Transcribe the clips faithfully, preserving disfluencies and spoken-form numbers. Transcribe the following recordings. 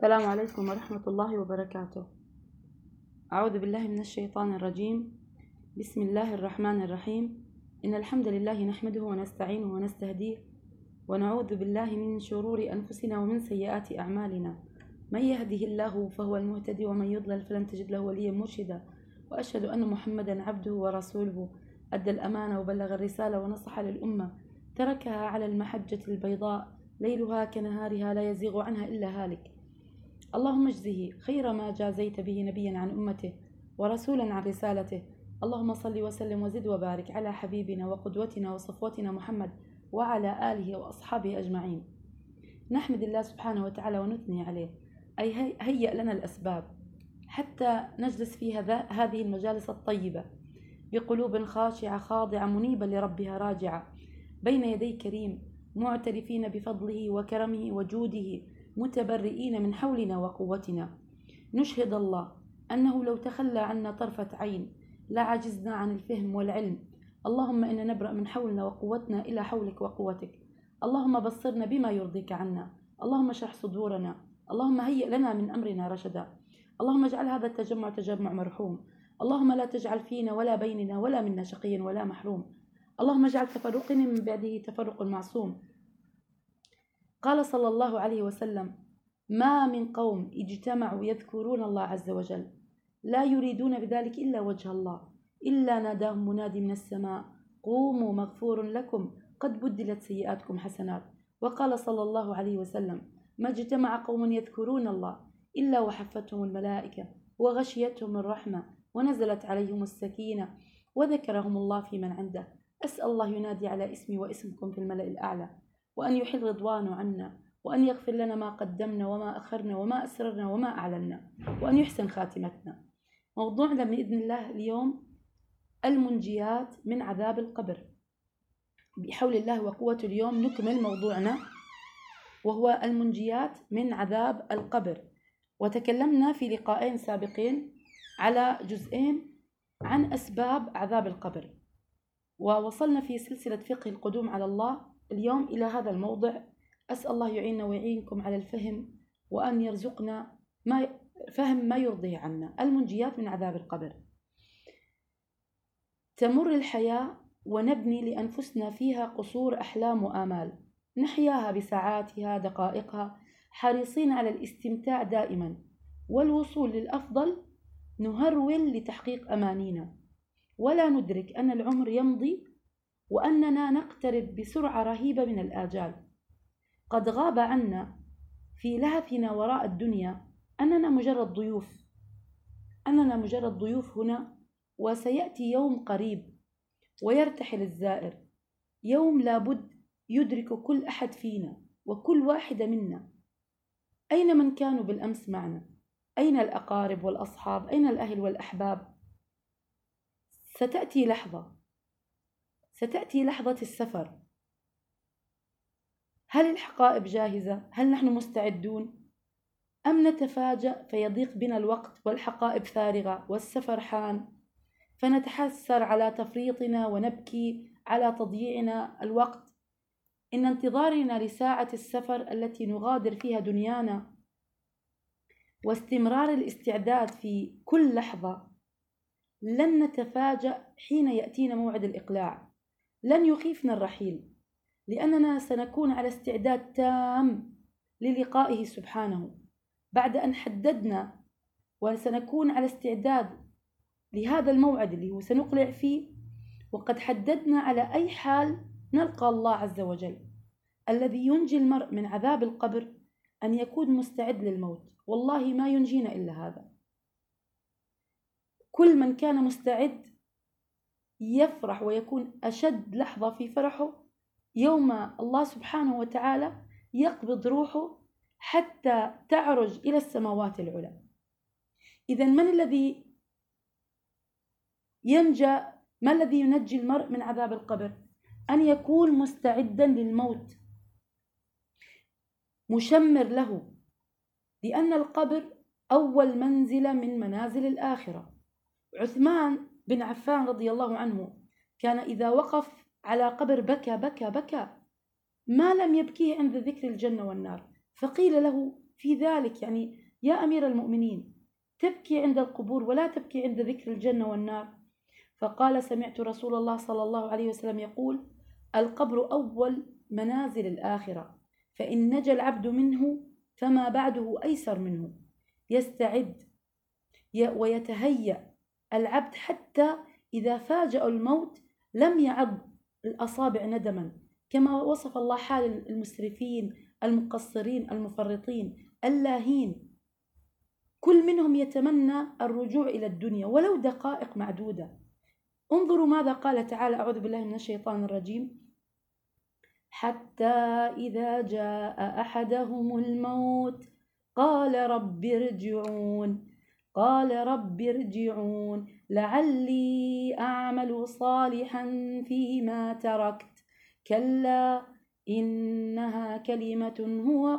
السلام عليكم ورحمة الله وبركاته. أعوذ بالله من الشيطان الرجيم. بسم الله الرحمن الرحيم. إن الحمد لله نحمده ونستعينه ونستهديه ونعوذ بالله من شرور أنفسنا ومن سيئات أعمالنا. من يهده الله فهو المهتدي ومن يضلل فلن تجد له وليا مرشدا. وأشهد أن محمدا عبده ورسوله أدى الأمانة وبلغ الرسالة ونصح للأمة، تركها على المحجة البيضاء ليلها كنهارها لا يزيغ عنها إلا هالك. اللهم اجزه خير ما جازيت به نبيا عن أمته ورسولا عن رسالته. اللهم صل وسلم وزد وبارك على حبيبنا وقدوتنا وصفوتنا محمد وعلى آله وأصحابه أجمعين. نحمد الله سبحانه وتعالى ونثني عليه، أي هيئ لنا الأسباب حتى نجلس في هذه المجالس الطيبة بقلوب خاشعة خاضعة منيبة لربها راجعة بين يدي كريم، معترفين بفضله وكرمه وجوده، متبرئين من حولنا وقوتنا. نشهد الله أنه لو تخلى عنا طرفة عين لعجزنا عن الفهم والعلم. اللهم إنا نبرأ من حولنا وقوتنا إلى حولك وقوتك. اللهم بصرنا بما يرضيك عنا. اللهم اشرح صدورنا. اللهم هيئ لنا من أمرنا رشدا. اللهم اجعل هذا التجمع تجمع مرحوم. اللهم لا تجعل فينا ولا بيننا ولا منا شقيا ولا محروم. اللهم اجعل تفرقنا من بعده تفرق معصوم. قال صلى الله عليه وسلم: ما من قوم اجتمعوا يذكرون الله عز وجل لا يريدون بذلك إلا وجه الله إلا ناداهم منادي من السماء: قوموا مغفور لكم قد بدلت سيئاتكم حسنات. وقال صلى الله عليه وسلم: ما اجتمع قوم يذكرون الله إلا وحفتهم الملائكة وغشيتهم الرحمة ونزلت عليهم السكينة وذكرهم الله في من عنده. أسأل الله ينادي على اسمي واسمكم في الملأ الأعلى، وأن يحل رضوانه عنا، وأن يغفر لنا ما قدمنا وما أخرنا وما أسررنا وما أعلنا، وأن يحسن خاتمتنا. موضوعنا بإذن الله اليوم المنجيات من عذاب القبر. بحول الله وقوته اليوم نكمل موضوعنا وهو المنجيات من عذاب القبر. وتكلمنا في لقاءين سابقين على جزئين عن أسباب عذاب القبر، ووصلنا في سلسلة فقه القدوم على الله اليوم إلى هذا الموضع. أسأل الله يعيننا ويعينكم على الفهم، وأن يرزقنا ما فهم ما يرضيه عنا. المنجيات من عذاب القبر. تمر الحياة ونبني لأنفسنا فيها قصور أحلام وآمال، نحياها بساعاتها دقائقها حريصين على الاستمتاع دائما والوصول للأفضل، نهرول لتحقيق أمانينا ولا ندرك أن العمر يمضي وأننا نقترب بسرعة رهيبة من الآجال. قد غاب عنا في لهثنا وراء الدنيا أننا مجرد ضيوف أننا مجرد ضيوف هنا، وسيأتي يوم قريب ويرتحل الزائر، يوم لابد يدرك كل أحد فينا وكل واحدة منا أين من كانوا بالأمس معنا، أين الأقارب والأصحاب، أين الأهل والأحباب. ستأتي لحظة ستأتي لحظة السفر. هل الحقائب جاهزة؟ هل نحن مستعدون؟ أم نتفاجأ فيضيق بنا الوقت والحقائب فارغة والسفر حان، فنتحسر على تفريطنا ونبكي على تضييعنا الوقت؟ إن انتظارنا لساعة السفر التي نغادر فيها دنيانا واستمرار الاستعداد في كل لحظة لن نتفاجأ حين يأتينا موعد الإقلاع. لن يخيفنا الرحيل، لأننا سنكون على استعداد تام للقائه سبحانه بعد أن حددنا، وسنكون على استعداد لهذا الموعد اللي هو سنقلع فيه، وقد حددنا على أي حال نلقى الله عز وجل. الذي ينجي المرء من عذاب القبر أن يكون مستعد للموت، والله ما ينجينا إلا هذا. كل من كان مستعد يفرح ويكون أشد لحظة في فرحه يوم الله سبحانه وتعالى يقبض روحه حتى تعرج إلى السماوات العلى. إذن من الذي ينجى ما الذي ينجي المرء من عذاب القبر؟ أن يكون مستعدا للموت مشمر له، لأن القبر أول منزلة من منازل الآخرة. عثمان بن عفان رضي الله عنه كان إذا وقف على قبر بكى بكى بكى ما لم يبكيه عند ذكر الجنة والنار. فقيل له: في ذلك؟ يعني يا أمير المؤمنين تبكي عند القبور ولا تبكي عند ذكر الجنة والنار؟ فقال: سمعت رسول الله صلى الله عليه وسلم يقول: القبر أول منازل الآخرة، فإن نجا العبد منه فما بعده أيسر منه. يستعد ويتهيأ العبد حتى إذا فاجأ الموت لم يعض الأصابع ندما، كما وصف الله حال المسرفين المقصرين المفرطين اللاهين. كل منهم يتمنى الرجوع إلى الدنيا ولو دقائق معدودة. انظروا ماذا قال تعالى: أعوذ بالله من الشيطان الرجيم: حتى إذا جاء أحدهم الموت قال رب ارجعون قال رب ارجعون لعلي أعمل صالحا فيما تركت كلا إنها كلمة هو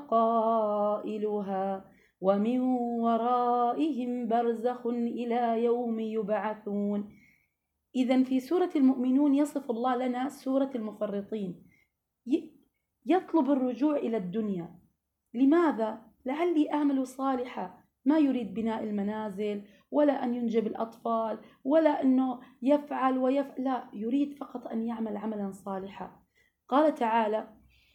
قائلها ومن ورائهم برزخ إلى يوم يبعثون. إذن في سورة المؤمنون يصف الله لنا سورة المفرطين، يطلب الرجوع إلى الدنيا. لماذا؟ لعلي أعمل صالحا، ما يريد بناء المنازل ولا أن ينجب الأطفال ولا أنه يفعل ويفعل، لا، يريد فقط أن يعمل عملا صالحا. قال تعالى: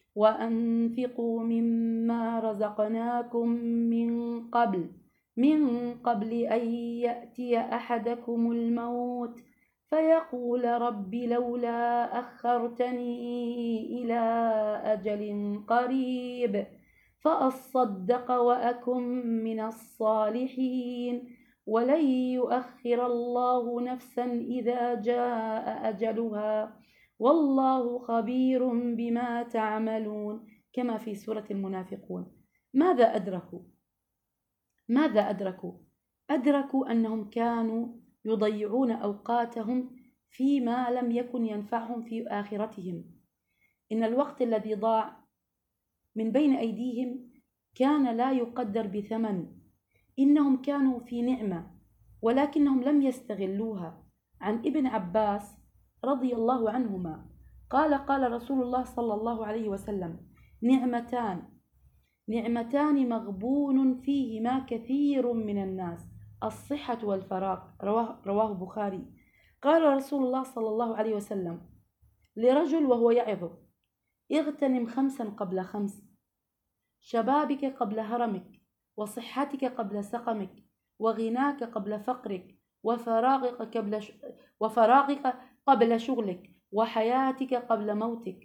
وأنفقوا مما رزقناكم من قبل من قبل أن يأتي أحدكم الموت فيقول رب لولا أخرتني إلى أجل قريب فأصدق وأكن من الصالحين ولن يؤخر الله نفسا إذا جاء أجلها والله خبير بما تعملون، كما في سورة المنافقون. ماذا أدركوا؟ ماذا أدركوا؟ أدركوا أنهم كانوا يضيعون أوقاتهم فيما لم يكن ينفعهم في آخرتهم. إن الوقت الذي ضاع من بين أيديهم كان لا يقدر بثمن. إنهم كانوا في نعمة ولكنهم لم يستغلوها. عن ابن عباس رضي الله عنهما قال: قال رسول الله صلى الله عليه وسلم: نعمتان نعمتان مغبون فيهما كثير من الناس، الصحة والفراغ. رواه, رواه بخاري. قال رسول الله صلى الله عليه وسلم لرجل وهو يعظه: اغتنم خمسا قبل خمس، شبابك قبل هرمك، وصحتك قبل سقمك، وغناك قبل فقرك، وفراغك قبل ش... وفراغك قبل شغلك، وحياتك قبل موتك.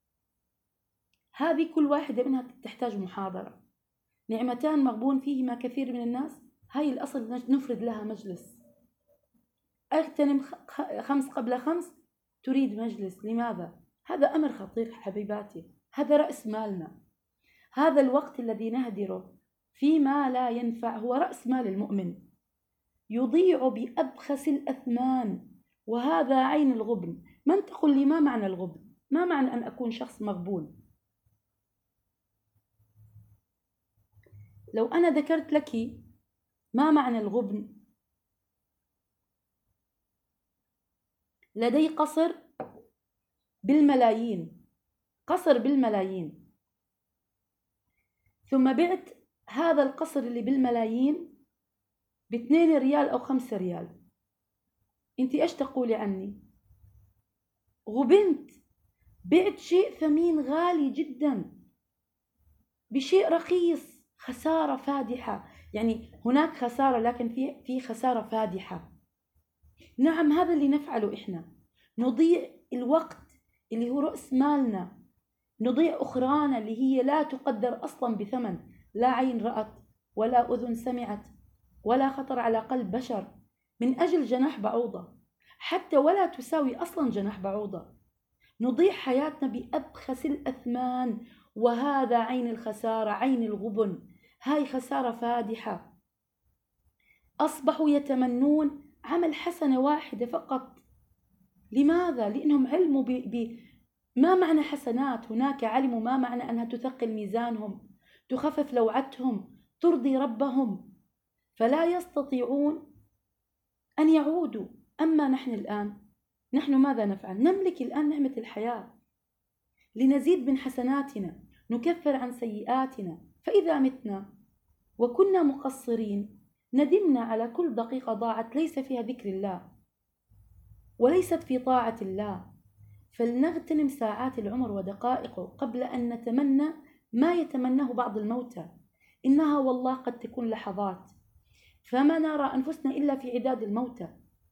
هذه كل واحدة منها تحتاج محاضرة. نعمتان مغبون فيهما كثير من الناس، هاي الأصل نفرد لها مجلس. اغتنم خمس قبل خمس، تريد مجلس. لماذا؟ هذا أمر خطير حبيباتي، هذا رأس مالنا. هذا الوقت الذي نهدره فيما لا ينفع هو رأس مال المؤمن، يضيع بأبخس الأثمان، وهذا عين الغبن. من تقول لي ما معنى الغبن؟ ما معنى أن أكون شخص مغبون؟ لو أنا ذكرت لك ما معنى الغبن، لدي قصر بالملايين، قصر بالملايين، ثم بعت هذا القصر اللي بالملايين باثنين ريال أو خمسة ريال. انتي ايش تقولي عني؟ غبنت، بعت شيء ثمين غالي جدا بشيء رخيص، خسارة فادحة. يعني هناك خسارة لكن في في خسارة فادحة. نعم، هذا اللي نفعله إحنا، نضيع الوقت اللي هو رأس مالنا، نضيع أخرانا اللي هي لا تقدر أصلا بثمن، لا عين رأت ولا أذن سمعت ولا خطر على قلب بشر، من أجل جناح بعوضة، حتى ولا تساوي أصلا جناح بعوضة. نضيع حياتنا بأبخس الأثمان، وهذا عين الخسارة، عين الغبن. هاي خسارة فادحة. أصبحوا يتمنون عمل حسنة واحدة فقط. لماذا؟ لأنهم علموا ب... ب... ما معنى حسنات. هناك علموا ما معنى أنها تثقل ميزانهم، تخفف لوعتهم، ترضي ربهم، فلا يستطيعون أن يعودوا. أما نحن الآن، نحن ماذا نفعل؟ نملك الآن نعمة الحياة، لنزيد من حسناتنا، نكفر عن سيئاتنا، فإذا متنا وكنا مقصرين، ندمنا على كل دقيقة ضاعت ليس فيها ذكر الله وليست في طاعة الله. فلنغتنم ساعات العمر ودقائقه قبل أن نتمنى ما يتمناه بعض الموتى، إنها والله قد تكون لحظات، فما نرى أنفسنا إلا في عداد الموتى.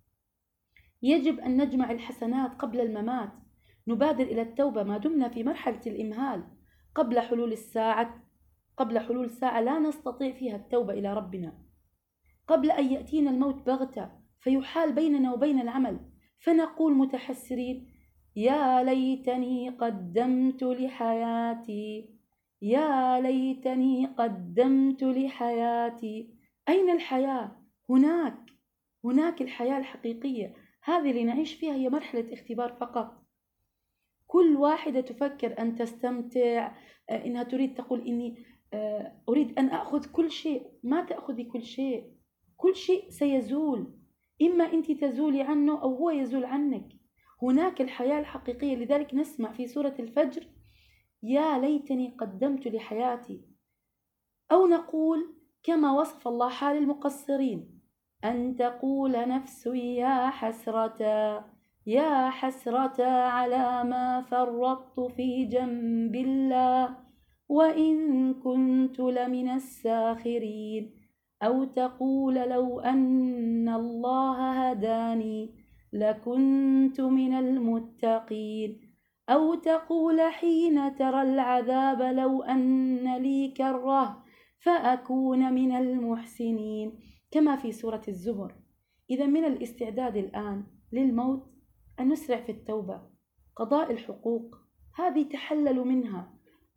يجب أن نجمع الحسنات قبل الممات، نبادر إلى التوبة ما دمنا في مرحلة الإمهال. قبل حلول الساعة قبل حلول ساعة لا نستطيع فيها التوبة إلى ربنا، قبل أن يأتينا الموت بغتة فيحال بيننا وبين العمل، فنقول متحسرين: يا ليتني قدمت لحياتي، يا ليتني قدمت لحياتي. أين الحياة؟ هناك هناك الحياة الحقيقية، هذه اللي نعيش فيها هي مرحلة اختبار فقط. كل واحدة تفكر أن تستمتع، إنها تريد تقول إني أريد أن أخذ كل شيء. ما تأخذي كل شيء، كل شيء سيزول، إما أنت تزولي عنه أو هو يزول عنك. هناك الحياة الحقيقية. لذلك نسمع في سورة الفجر: يا ليتني قدمت لحياتي. أو نقول كما وصف الله حال المقصرين: أن تقول نفس يا حسرة يا حسرة على ما فرطت في جنب الله وإن كنت لمن الساخرين. أو تقول لو أن الله هداني لكنت من المتقين. أو تقول حين ترى العذاب لو أن لي كرة فأكون من المحسنين، كما في سورة الزمر. إذا من الاستعداد الآن للموت أن نسرع في التوبة. قضاء الحقوق هذه تحللوا منها،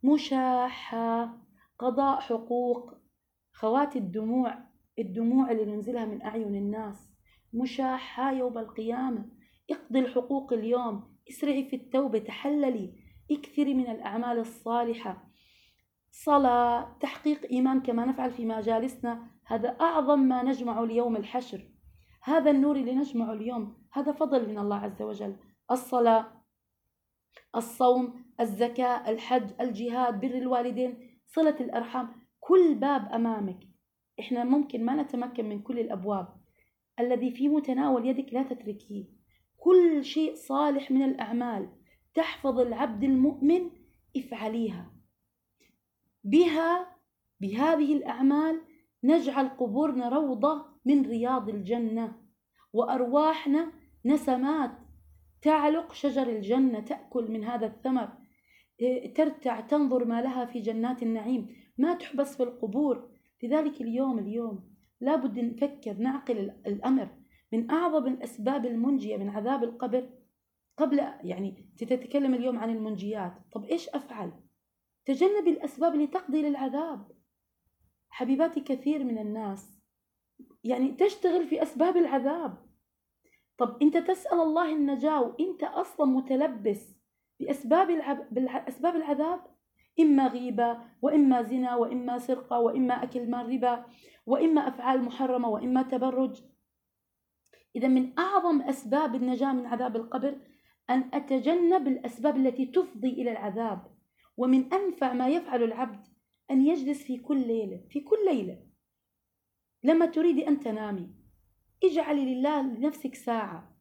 مشاحة، قضاء حقوق. خواتي الدموع الدموع اللي ننزلها من أعين الناس مشاحة يوم القيامة. اقضي الحقوق اليوم، اسرعي في التوبة، تحللي، اكثري من الأعمال الصالحة، صلاة، تحقيق إيمان كما نفعل في مجالسنا. هذا أعظم ما نجمع اليوم الحشر، هذا النور اللي نجمعه اليوم، هذا فضل من الله عز وجل. الصلاة، الصوم، الزكاة، الحج، الجهاد، بر الوالدين، صلة الأرحام، كل باب أمامك. إحنا ممكن ما نتمكن من كل الأبواب، الذي في متناول يدك لا تتركيه. كل شيء صالح من الأعمال تحفظ العبد المؤمن افعليها. بها بهذه الأعمال نجعل قبورنا روضة من رياض الجنة، وأرواحنا نسمات تعلق شجر الجنة، تأكل من هذا الثمر، ترتع تنظر ما لها في جنات النعيم، ما تحبس في القبور. لذلك اليوم اليوم لابد نفكر، نعقل الأمر. من أعظم الأسباب المنجية من عذاب القبر، قبل يعني تتكلم اليوم عن المنجيات، طب إيش أفعل؟ تجنب الأسباب اللي تقضي للعذاب. حبيباتي، كثير من الناس يعني تشتغل في أسباب العذاب. طب أنت تسأل الله النجاة وأنت أصلا متلبس بأسباب العب... بالأسباب العذاب، إما غيبة، وإما زنا، وإما سرقة، وإما أكل مال ربا، وإما أفعال محرمة، وإما تبرج. إذا من أعظم أسباب النجاة من عذاب القبر أن أتجنب الأسباب التي تفضي إلى العذاب. ومن أنفع ما يفعل العبد أن يجلس في كل ليلة في كل ليلة لما تريدي أن تنامي، اجعلي لله لنفسك ساعة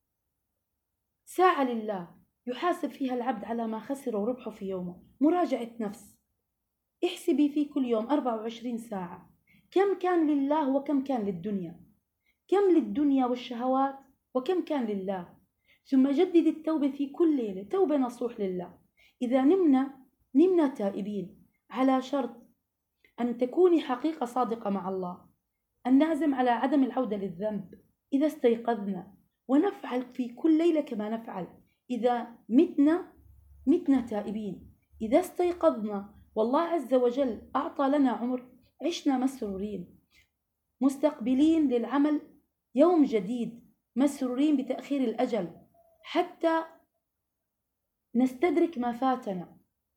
ساعة لله يحاسب فيها العبد على ما خسر وربحه في يومه. مراجعة نفس، احسبي في كل يوم أربعة وعشرين ساعة كم كان لله وكم كان للدنيا، كم للدنيا والشهوات وكم كان لله. ثم جددي التوبة في كل ليلة، توبة نصوح لله. إذا نمنا نمنا تائبين، على شرط أن تكوني حقيقة صادقة مع الله، أن نعزم على عدم العودة للذنب إذا استيقظنا، ونفعل في كل ليلة كما نفعل. إذا متنا متنا تائبين، إذا استيقظنا والله عز وجل أعطى لنا عمر عشنا مسرورين، مستقبلين للعمل يوم جديد، مسرورين بتأخير الأجل حتى نستدرك ما فاتنا.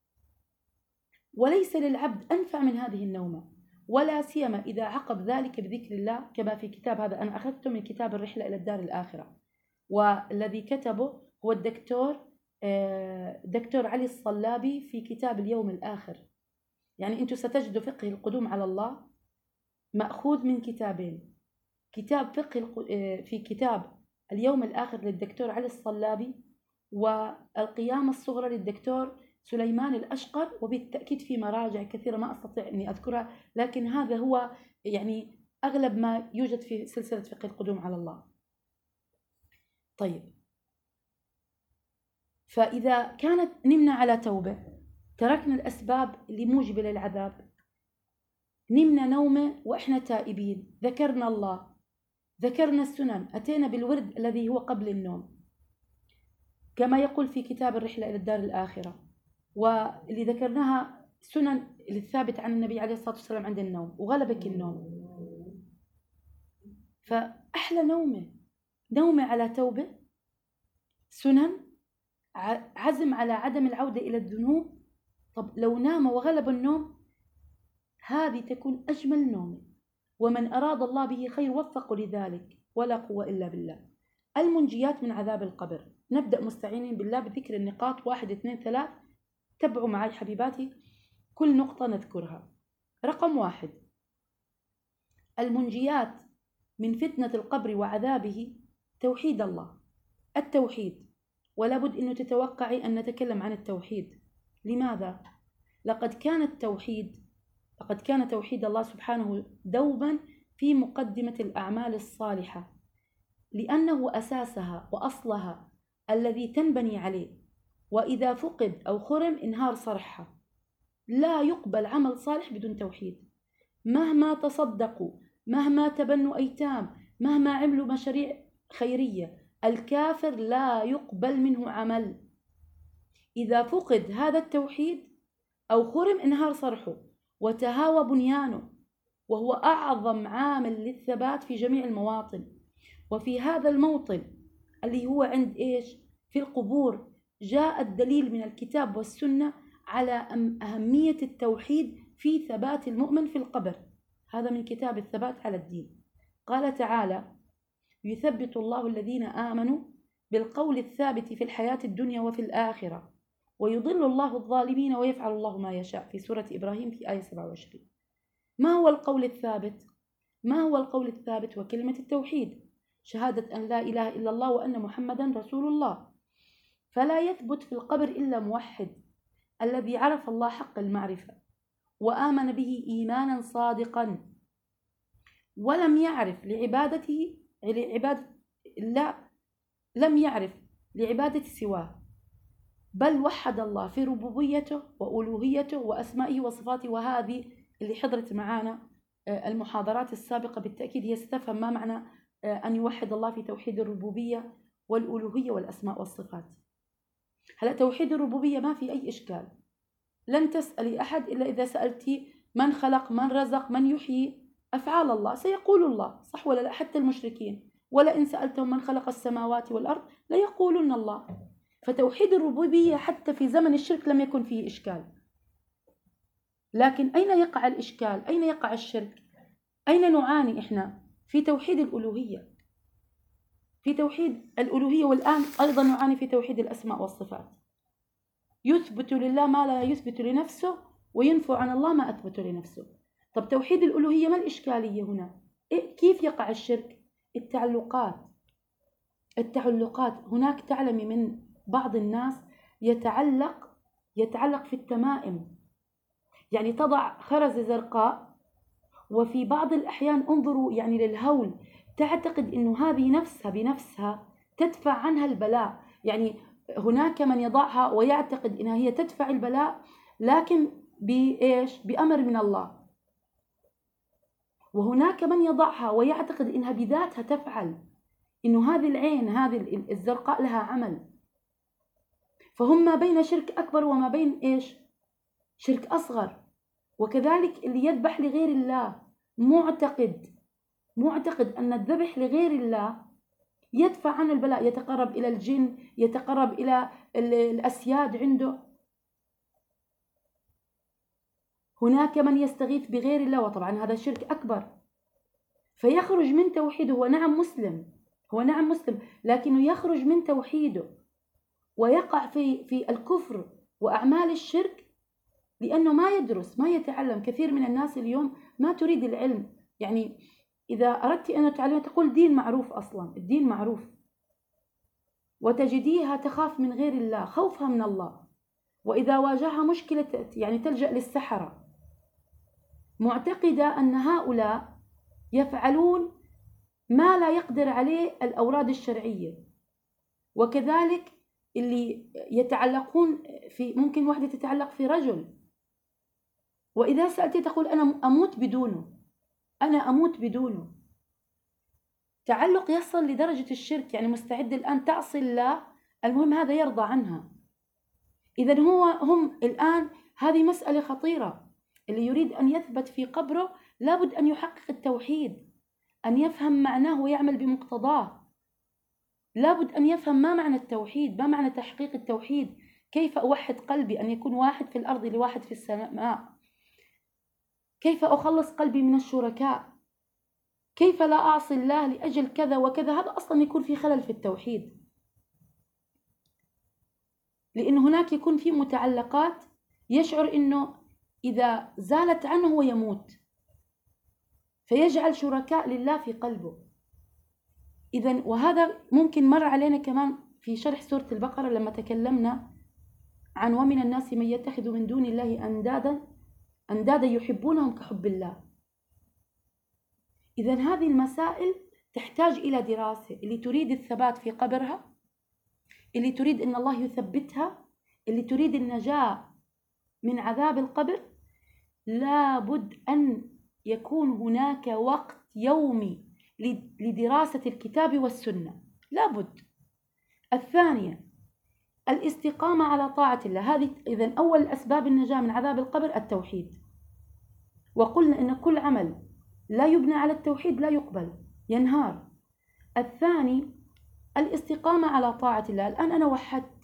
وليس للعبد أنفع من هذه النومة، ولا سيما إذا عقب ذلك بذكر الله، كما في كتاب، هذا أنا أخذته من كتاب الرحلة إلى الدار الآخرة، والذي كتبه هو الدكتور دكتور علي الصلابي في كتاب اليوم الآخر. يعني أنتم ستجدوا فقه القدوم على الله مأخوذ من كتابين، كتاب فقه في كتاب اليوم الآخر للدكتور علي الصلابي، والقيامة الصغرى للدكتور سليمان الأشقر، وبالتأكيد في مراجع كثيرة ما أستطيع أني أذكرها، لكن هذا هو يعني أغلب ما يوجد في سلسلة فقه القدوم على الله. طيب، فإذا كانت نمنا على توبة، تركنا الأسباب اللي موجبة للعذاب، نمنا نومة وإحنا تائبين، ذكرنا الله، ذكرنا السنن، أتينا بالورد الذي هو قبل النوم كما يقول في كتاب الرحلة إلى الدار الآخرة، واللي ذكرناها سنن الثابت عن النبي عليه الصلاة والسلام عند النوم، وغلبك النوم، فأحلى نومة نومة على توبة، سنن، عزم على عدم العودة إلى الذنوب. طب لو نام وغلب النوم، هذه تكون أجمل نوم، ومن أراد الله به خير وفق لذلك، ولا قوة إلا بالله. المنجيات من عذاب القبر، نبدأ مستعينين بالله بذكر النقاط، واحد اثنين ثلاث، تبعوا معي حبيباتي كل نقطة نذكرها. رقم واحد، المنجيات من فتنة القبر وعذابه توحيد الله، التوحيد، ولا بد أنه تتوقعي أن نتكلم عن التوحيد. لماذا؟ لقد كان التوحيد لقد كان توحيد الله سبحانه دوبا في مقدمة الأعمال الصالحة، لأنه أساسها وأصلها الذي تنبني عليه، وإذا فقد أو خرم انهار صرحها. لا يقبل عمل صالح بدون توحيد، مهما تصدقوا، مهما تبنوا أيتام، مهما عملوا مشاريع خيرية، الكافر لا يقبل منه عمل. إذا فقد هذا التوحيد أو خرم انهار صرحه وتهاوى بنيانه، وهو أعظم عامل للثبات في جميع المواطن. وفي هذا الموطن اللي هو عند إيش؟ في القبور، جاء الدليل من الكتاب والسنة على أهمية التوحيد في ثبات المؤمن في القبر. هذا من كتاب الثبات على الدين. قال تعالى: يثبت الله الذين آمنوا بالقول الثابت في الحياة الدنيا وفي الآخرة، ويضل الله الظالمين ويفعل الله ما يشاء، في سورة إبراهيم في آية سبعة وعشرين. ما هو القول الثابت؟ ما هو القول الثابت؟ وكلمة التوحيد، شهادة أن لا إله إلا الله وأن محمدا رسول الله. فلا يثبت في القبر إلا موحد، الذي عرف الله حق المعرفة وآمن به إيمانا صادقا، ولم يعرف لعبادته لعبادة لا لم يعرف لعبادة سواه، بل وحد الله في ربوبيته وألوهيته وأسمائه وصفاته. وهذه اللي حضرت معانا المحاضرات السابقة بالتأكيد هي ستفهم ما معنى أن يوحد الله في توحيد الربوبية والألوهية والأسماء والصفات. هلا توحيد الربوبية ما في أي إشكال، لن تسألي أحد إلا إذا سألتي من خلق، من رزق، من يحيي، أفعال الله سيقول الله، صح ولا لا؟ حتى المشركين، ولا إن سألتهم من خلق السماوات والأرض لا يقولون الله. فتوحيد الربوبية حتى في زمن الشرك لم يكن فيه إشكال. لكن أين يقع الإشكال؟ أين يقع الشرك؟ أين نعاني إحنا؟ في توحيد الألوهية، في توحيد الألوهية، والآن أيضا نعاني في توحيد الأسماء والصفات. يثبت لله ما لا يثبت لنفسه، وينفع عن الله ما أثبت لنفسه. طب توحيد الألوهية ما الإشكالية هنا؟ إيه كيف يقع الشرك؟ التعلقات التعلقات هناك تعلمي من بعض الناس يتعلق يتعلق في التمائم، يعني تضع خرزة زرقاء، وفي بعض الأحيان انظروا يعني للهول، تعتقد إنه هذه نفسها بنفسها تدفع عنها البلاء. يعني هناك من يضعها ويعتقد إنها هي تدفع البلاء، لكن بإيش؟ بأمر من الله. وهناك من يضعها ويعتقد إنها بذاتها تفعل، إنه هذه العين هذه الزرقاء لها عمل. فهم ما بين شرك أكبر وما بين إيش؟ شرك أصغر. وكذلك اللي يذبح لغير الله معتقد معتقد أن الذبح لغير الله يدفع عن البلاء، يتقرب إلى الجن، يتقرب إلى الأسياد عنده. هناك من يستغيث بغير الله، وطبعا هذا شرك أكبر، فيخرج من توحيده. هو نعم مسلم هو نعم مسلم لكنه يخرج من توحيده ويقع في في الكفر وأعمال الشرك، لأنه ما يدرس، ما يتعلم. كثير من الناس اليوم ما تريد العلم، يعني إذا أردت أن تعلمها تقول دين معروف، أصلا الدين معروف، وتجديها تخاف من غير الله، خوفها من الله. وإذا واجهها مشكلة يعني تلجأ للسحرة، معتقدة أن هؤلاء يفعلون ما لا يقدر عليه الأوراد الشرعية. وكذلك اللي يتعلقون في، ممكن واحدة تتعلق في رجل، وإذا سألتي تقول أنا أموت بدونه، أنا أموت بدونه. تعلق يصل لدرجة الشرك، يعني مستعد الآن تعصي الله، المهم هذا يرضى عنها. إذن هو هم الآن هذه مسألة خطيرة. اللي يريد أن يثبت في قبره لابد أن يحقق التوحيد، أن يفهم معناه ويعمل بمقتضاه. لابد أن يفهم ما معنى التوحيد، ما معنى تحقيق التوحيد، كيف أوحد قلبي، أن يكون واحد في الأرض لواحد في السماء، كيف أخلص قلبي من الشركاء، كيف لا أعصي الله لأجل كذا وكذا. هذا أصلا يكون في خلل في التوحيد، لأن هناك يكون في متعلقات يشعر أنه إذا زالت عنه هو يموت، فيجعل شركاء لله في قلبه. إذن وهذا ممكن مر علينا كمان في شرح سورة البقرة لما تكلمنا عن ومن الناس من يتخذ من دون الله أندادا أندادا يحبونهم كحب الله. إذن هذه المسائل تحتاج إلى دراسة. اللي تريد الثبات في قبرها، اللي تريد أن الله يثبتها، اللي تريد النجاة من عذاب القبر، لابد أن يكون هناك وقت يومي لدراسة الكتاب والسنة، لابد. الثانية الاستقامة على طاعة الله. هذه إذن أول أسباب النجاة من عذاب القبر التوحيد. وقلنا إن كل عمل لا يبنى على التوحيد لا يقبل، ينهار. الثاني الاستقامة على طاعة الله. الآن أنا وحدت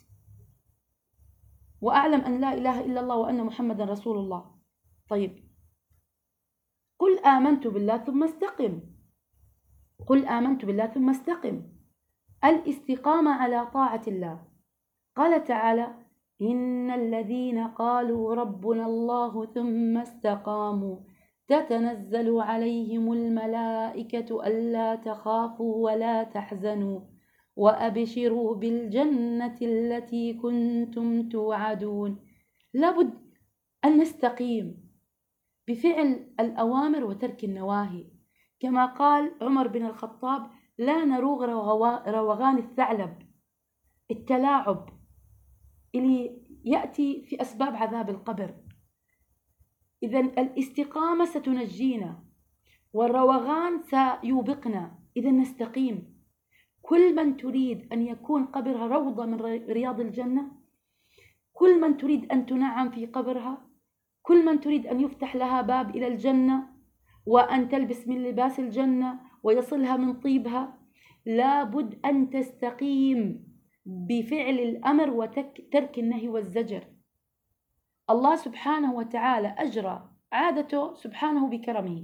وأعلم أن لا إله إلا الله وأن محمدا رسول الله، طيب قل آمنت بالله ثم استقم، قل آمنت بالله ثم استقم. الاستقامة على طاعة الله. قال تعالى إن الذين قالوا ربنا الله ثم استقاموا تتنزل عليهم الملائكة ألا تخافوا ولا تحزنوا وأبشروا بالجنة التي كنتم توعدون. لابد أن نستقيم بفعل الأوامر وترك النواهي، كما قال عمر بن الخطاب لا نروغ روغان الثعلب، التلاعب اللي يأتي في أسباب عذاب القبر. إذن الاستقامة ستنجينا والروغان سيوبقنا. إذن نستقيم. كل من تريد أن يكون قبرها روضة من رياض الجنة، كل من تريد أن تنعم في قبرها، كل من تريد أن يفتح لها باب إلى الجنة وأن تلبس من لباس الجنة ويصلها من طيبها، لابد أن تستقيم بفعل الأمر وترك النهي والزجر. الله سبحانه وتعالى أجرى عادته سبحانه بكرمه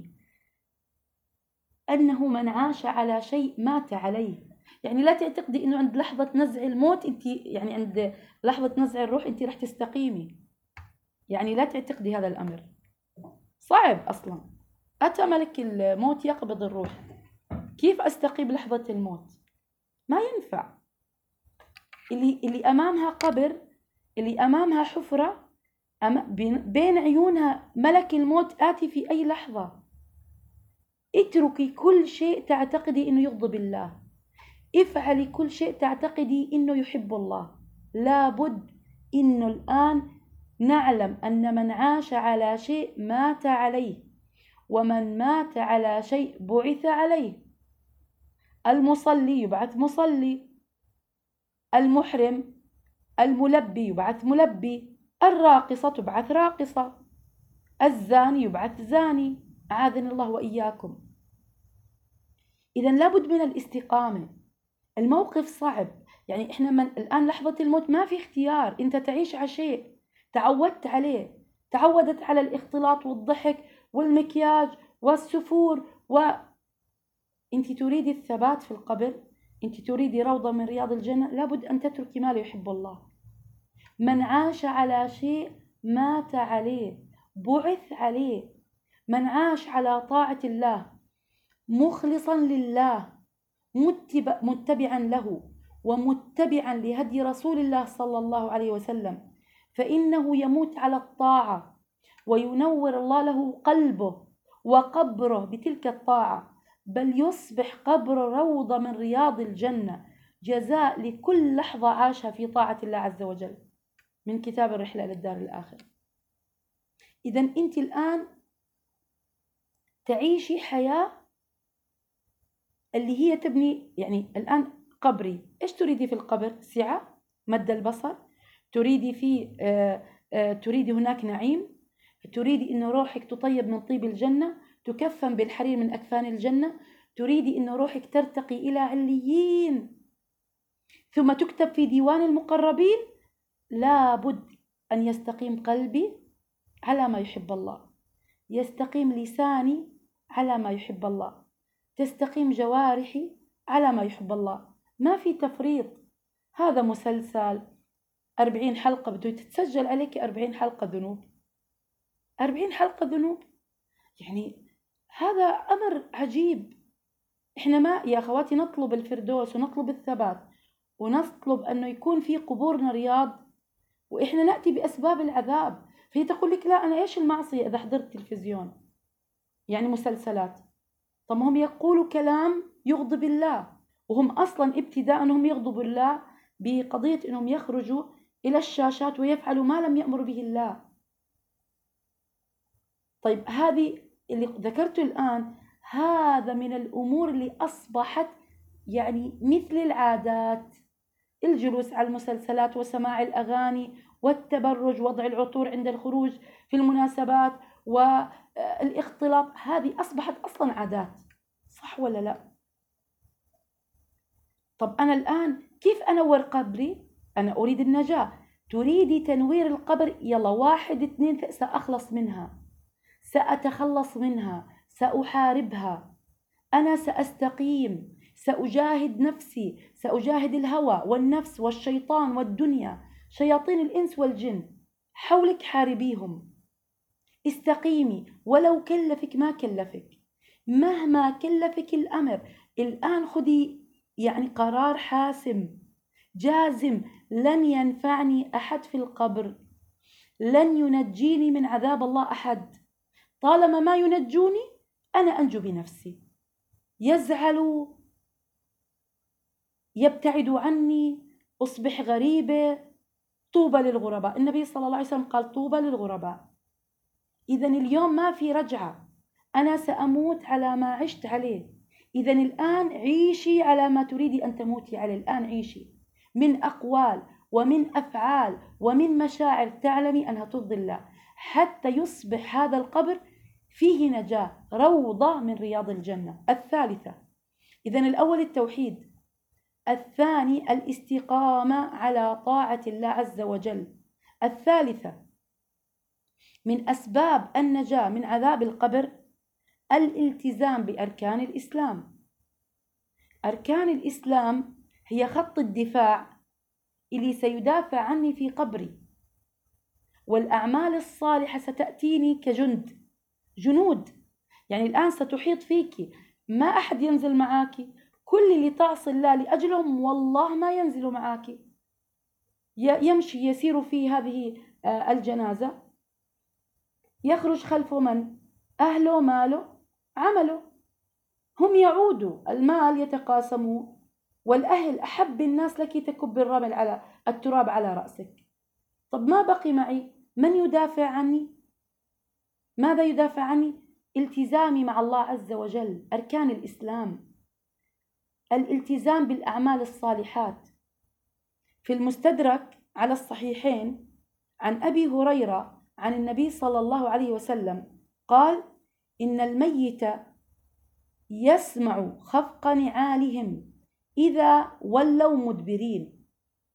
أنه من عاش على شيء مات عليه. يعني لا تعتقدي أنه عند لحظة نزع الموت أنت، يعني عند لحظة نزع الروح أنت رح تستقيمي، يعني لا تعتقدي هذا الأمر صعب. أصلا أتى ملك الموت يقبض الروح، كيف أستقيم لحظة الموت؟ ما ينفع. اللي, اللي أمامها قبر، اللي أمامها حفرة، بين عيونها ملك الموت آتي في أي لحظة. اتركي كل شيء تعتقدي أنه يغضب الله، افعلي كل شيء تعتقدي أنه يحب الله. لابد أنه الآن نعلم أن من عاش على شيء مات عليه، ومن مات على شيء بعث عليه. المصلي يبعث مصلي، المحرم الملبي يبعث ملبي، الراقصة تبعث راقصة، الزاني يبعث زاني، أعاذنا الله وإياكم. إذن لابد من الاستقامة. الموقف صعب، يعني إحنا من الآن لحظة الموت ما في اختيار، أنت تعيش على شيء تعودت عليه، تعودت على الاختلاط والضحك والمكياج والسفور، وأنت تريدي الثبات في القبر، أنت تريدي روضة من رياض الجنة، لابد أن تتركي ما لا يحب الله. من عاش على شيء مات عليه، بعث عليه. من عاش على طاعة الله مخلصا لله متبعا له ومتبعا لهدي رسول الله صلى الله عليه وسلم، فإنه يموت على الطاعة وينور الله له قلبه وقبره بتلك الطاعة، بل يصبح قبر روضة من رياض الجنة، جزاء لكل لحظة عاشها في طاعة الله عز وجل. من كتاب الرحلة للدار الآخرة. إذن أنت الآن تعيشي حياة اللي هي تبني، يعني الآن قبري، إيش تريدي في القبر؟ سعة، مد البصر، تريدي فيه آه آه تريدي هناك نعيم، تريدي إنه روحك تطيب من طيب الجنة، تكفن بالحرير من أكفان الجنة، تريدي إنه روحك ترتقي إلى عليين ثم تكتب في ديوان المقربين. لابد أن يستقيم قلبي على ما يحب الله، يستقيم لساني على ما يحب الله، تستقيم جوارحي على ما يحب الله. ما في تفريط. هذا مسلسل أربعين حلقة بده تتسجل عليك أربعين حلقة ذنوب، أربعين حلقة ذنوب، يعني هذا أمر عجيب. إحنا ما يا أخواتي نطلب الفردوس ونطلب الثبات ونطلب أنه يكون في قبورنا رياض، وإحنا نأتي بأسباب العذاب. فهي تقول لك لا، أنا إيش المعصية إذا حضرت تلفزيون يعني مسلسلات؟ طب هم يقولوا كلام يغضب الله، وهم أصلا ابتداء أنهم يغضبوا الله بقضية أنهم يخرجوا إلى الشاشات ويفعلوا ما لم يأمر به الله. طيب هذه اللي ذكرته الآن، هذا من الأمور اللي أصبحت يعني مثل العادات، الجلوس على المسلسلات وسماع الأغاني والتبرج، وضع العطور عند الخروج في المناسبات والاختلاط، هذه أصبحت أصلا عادات. صح ولا لا؟ طب أنا الآن كيف أنور قبري؟ أنا أريد النجاة. تريدي تنوير القبر؟ يلا واحد اثنين، سأخلص منها، سأتخلص منها، سأحاربها، أنا سأستقيم، سأجاهد نفسي، سأجاهد الهوى والنفس والشيطان والدنيا، شياطين الإنس والجن حولك، حاربيهم، استقيمي ولو كلفك ما كلفك، مهما كلفك الأمر. الآن خذي يعني قرار حاسم جازم، لن ينفعني أحد في القبر، لن ينجيني من عذاب الله أحد، طالما ما ينجوني أنا أنجو بنفسي. يزعلوا، يبتعدوا عني، أصبح غريبة، طوبى للغرباء. النبي صلى الله عليه وسلم قال طوبى للغرباء. إذن اليوم ما في رجعة، أنا سأموت على ما عشت عليه. إذن الآن عيشي على ما تريدي أن تموتي عليه. الآن عيشي من أقوال ومن أفعال ومن مشاعر تعلمي أنها ترضي الله، حتى يصبح هذا القبر فيه نجاة، روضة من رياض الجنة. الثالثة، إذن الأول التوحيد، الثاني الاستقامة على طاعة الله عز وجل. الثالثة من أسباب النجاة من عذاب القبر الالتزام بأركان الإسلام. أركان الإسلام هي خط الدفاع اللي سيدافع عني في قبري، والأعمال الصالحة ستأتيني كجند، جنود، يعني الآن ستحيط فيك، ما أحد ينزل معاك، كل اللي تعصي الله لأجلهم والله ما ينزلوا معاك، يمشي يسير في هذه الجنازة، يخرج خلفه من؟ أهله، ماله، عمله، هم يعودوا، المال يتقاسموا، والأهل أحب الناس لك تكب الرمل على التراب على رأسك. طب ما بقي معي؟ من يدافع عني؟ ماذا يدافع عني؟ التزامي مع الله عز وجل، أركان الإسلام، الالتزام بالأعمال الصالحات. في المستدرك على الصحيحين عن أبي هريرة عن النبي صلى الله عليه وسلم قال: إن الميت يسمع خفق نعالهم إذا ولوا مدبرين،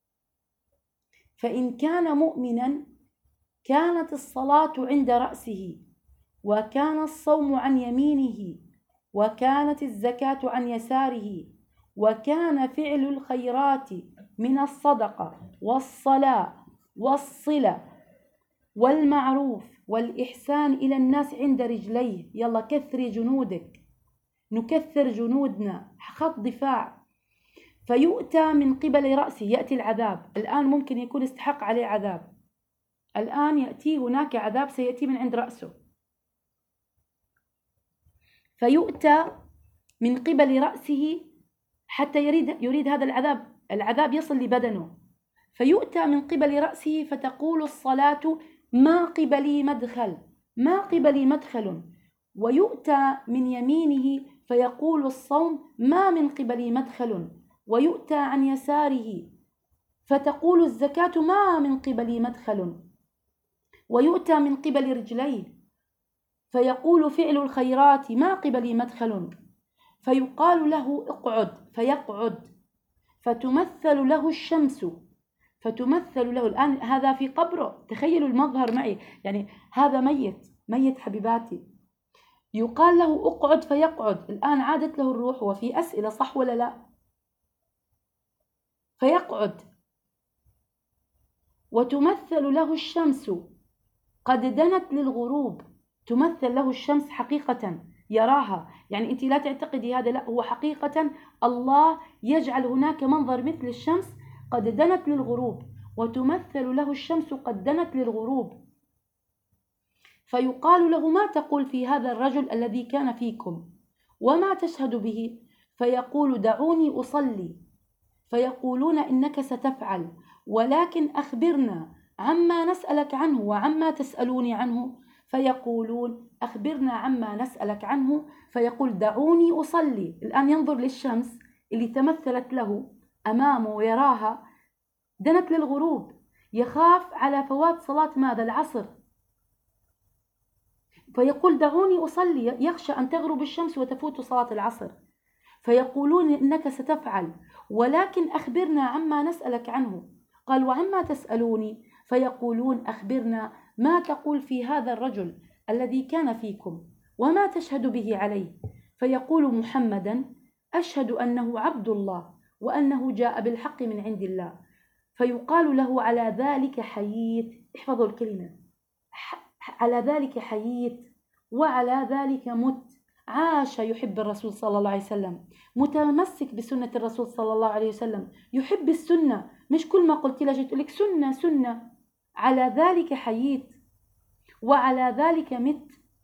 فإن كان مؤمنا كانت الصلاة عند رأسه، وكان الصوم عن يمينه، وكانت الزكاة عن يساره، وكان فعل الخيرات من الصدقة والصلاة والصلة والمعروف والإحسان إلى الناس عند رجليه. يلا كثري جنودك. نكثر جنودنا، خط دفاع. فيؤتى من قبل رأسه، يأتي العذاب. الآن ممكن يكون استحق عليه عذاب، الآن يأتي هناك عذاب سيأتي من عند رأسه. فيؤتى من قبل رأسه حتى يريد, يريد هذا العذاب العذاب يصل لبدنه. فيؤتى من قبل رأسه فتقول الصلاة ما قبلي مدخل، ما قبلي مدخل. ويؤتى من يمينه فيقول الصوم ما من قبلي مدخل. ويؤتى عن يساره فتقول الزكاة ما من قبلي مدخل. ويؤتى من قبل رجليه فيقول فعل الخيرات ما قبلي مدخل. فيقال له اقعد فيقعد، فتمثل له الشمس، فتمثل له. الآن هذا في قبره، تخيلوا المظهر معي، يعني هذا ميت ميت حبيباتي، يقال له اقعد فيقعد. الآن عادت له الروح وفي أسئلة، صح ولا لا؟ فيقعد. وتمثل له الشمس قد دنت للغروب، تمثل له الشمس حقيقة يراها، يعني أنت لا تعتقدي هذا، لا، هو حقيقة الله يجعل هناك منظر مثل الشمس قد دنت للغروب، وتمثل له الشمس قد دنت للغروب. فيقال له ما تقول في هذا الرجل الذي كان فيكم وما تشهد به؟ فيقول دعوني أصلي. فيقولون إنك ستفعل، ولكن أخبرنا عما نسألك عنه وعما تسألوني عنه. فيقولون أخبرنا عما نسألك عنه. فيقول دعوني أصلي. الآن ينظر للشمس اللي تمثلت له أمامه ويراها دنت للغروب، يخاف على فوات صلاة ماذا؟ العصر. فيقول دعوني أصلي، يخشى أن تغرب الشمس وتفوت صلاة العصر. فيقولون إنك ستفعل، ولكن أخبرنا عما نسألك عنه. قال وعما تسألوني؟ فيقولون أخبرنا ما تقول في هذا الرجل الذي كان فيكم وما تشهد به عليه. فيقول محمدا أشهد أنه عبد الله وأنه جاء بالحق من عند الله. فيقال له على ذلك حييت، احفظوا الكلمة، على ذلك حييت وعلى ذلك مت. عاش يحب الرسول صلى الله عليه وسلم، متمسك بسنة الرسول صلى الله عليه وسلم، يحب السنة، مش كل ما قلت له جيت لك سنة سنة. على ذلك حييت وعلى ذلك مت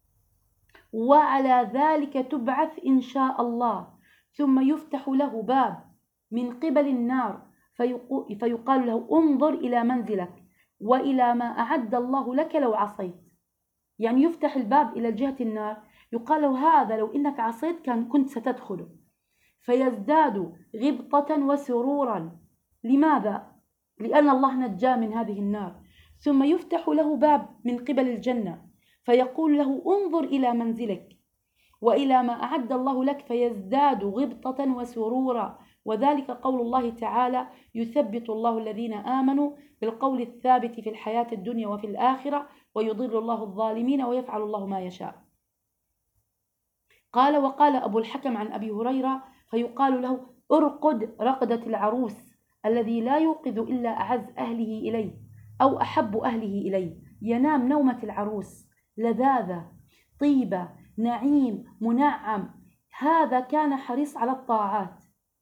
وعلى ذلك تبعث إن شاء الله. ثم يفتح له باب من قبل النار فيقال له انظر إلى منزلك وإلى ما أعد الله لك لو عصيت. يعني يفتح الباب إلى جهة النار، يقال له هذا لو إنك عصيت كان كنت ستدخله. فيزداد غبطة وسرورا. لماذا؟ لأن الله نجاه من هذه النار. ثم يفتح له باب من قبل الجنة فيقول له انظر إلى منزلك وإلى ما أعد الله لك، فيزداد غبطة وسرورا. وذلك قول الله تعالى يثبت الله الذين آمنوا بالقول الثابت في الحياة الدنيا وفي الآخرة ويضل الله الظالمين ويفعل الله ما يشاء. قال وقال أبو الحكم عن أبي هريرة فيقال له ارقد رقدة العروس الذي لا يوقظ إلا أعز أهله إليه أو أحب أهله إليه، ينام نومة العروس، لذاذة، طيبة، نعيم، منعم. هذا كان حريص على الطاعات،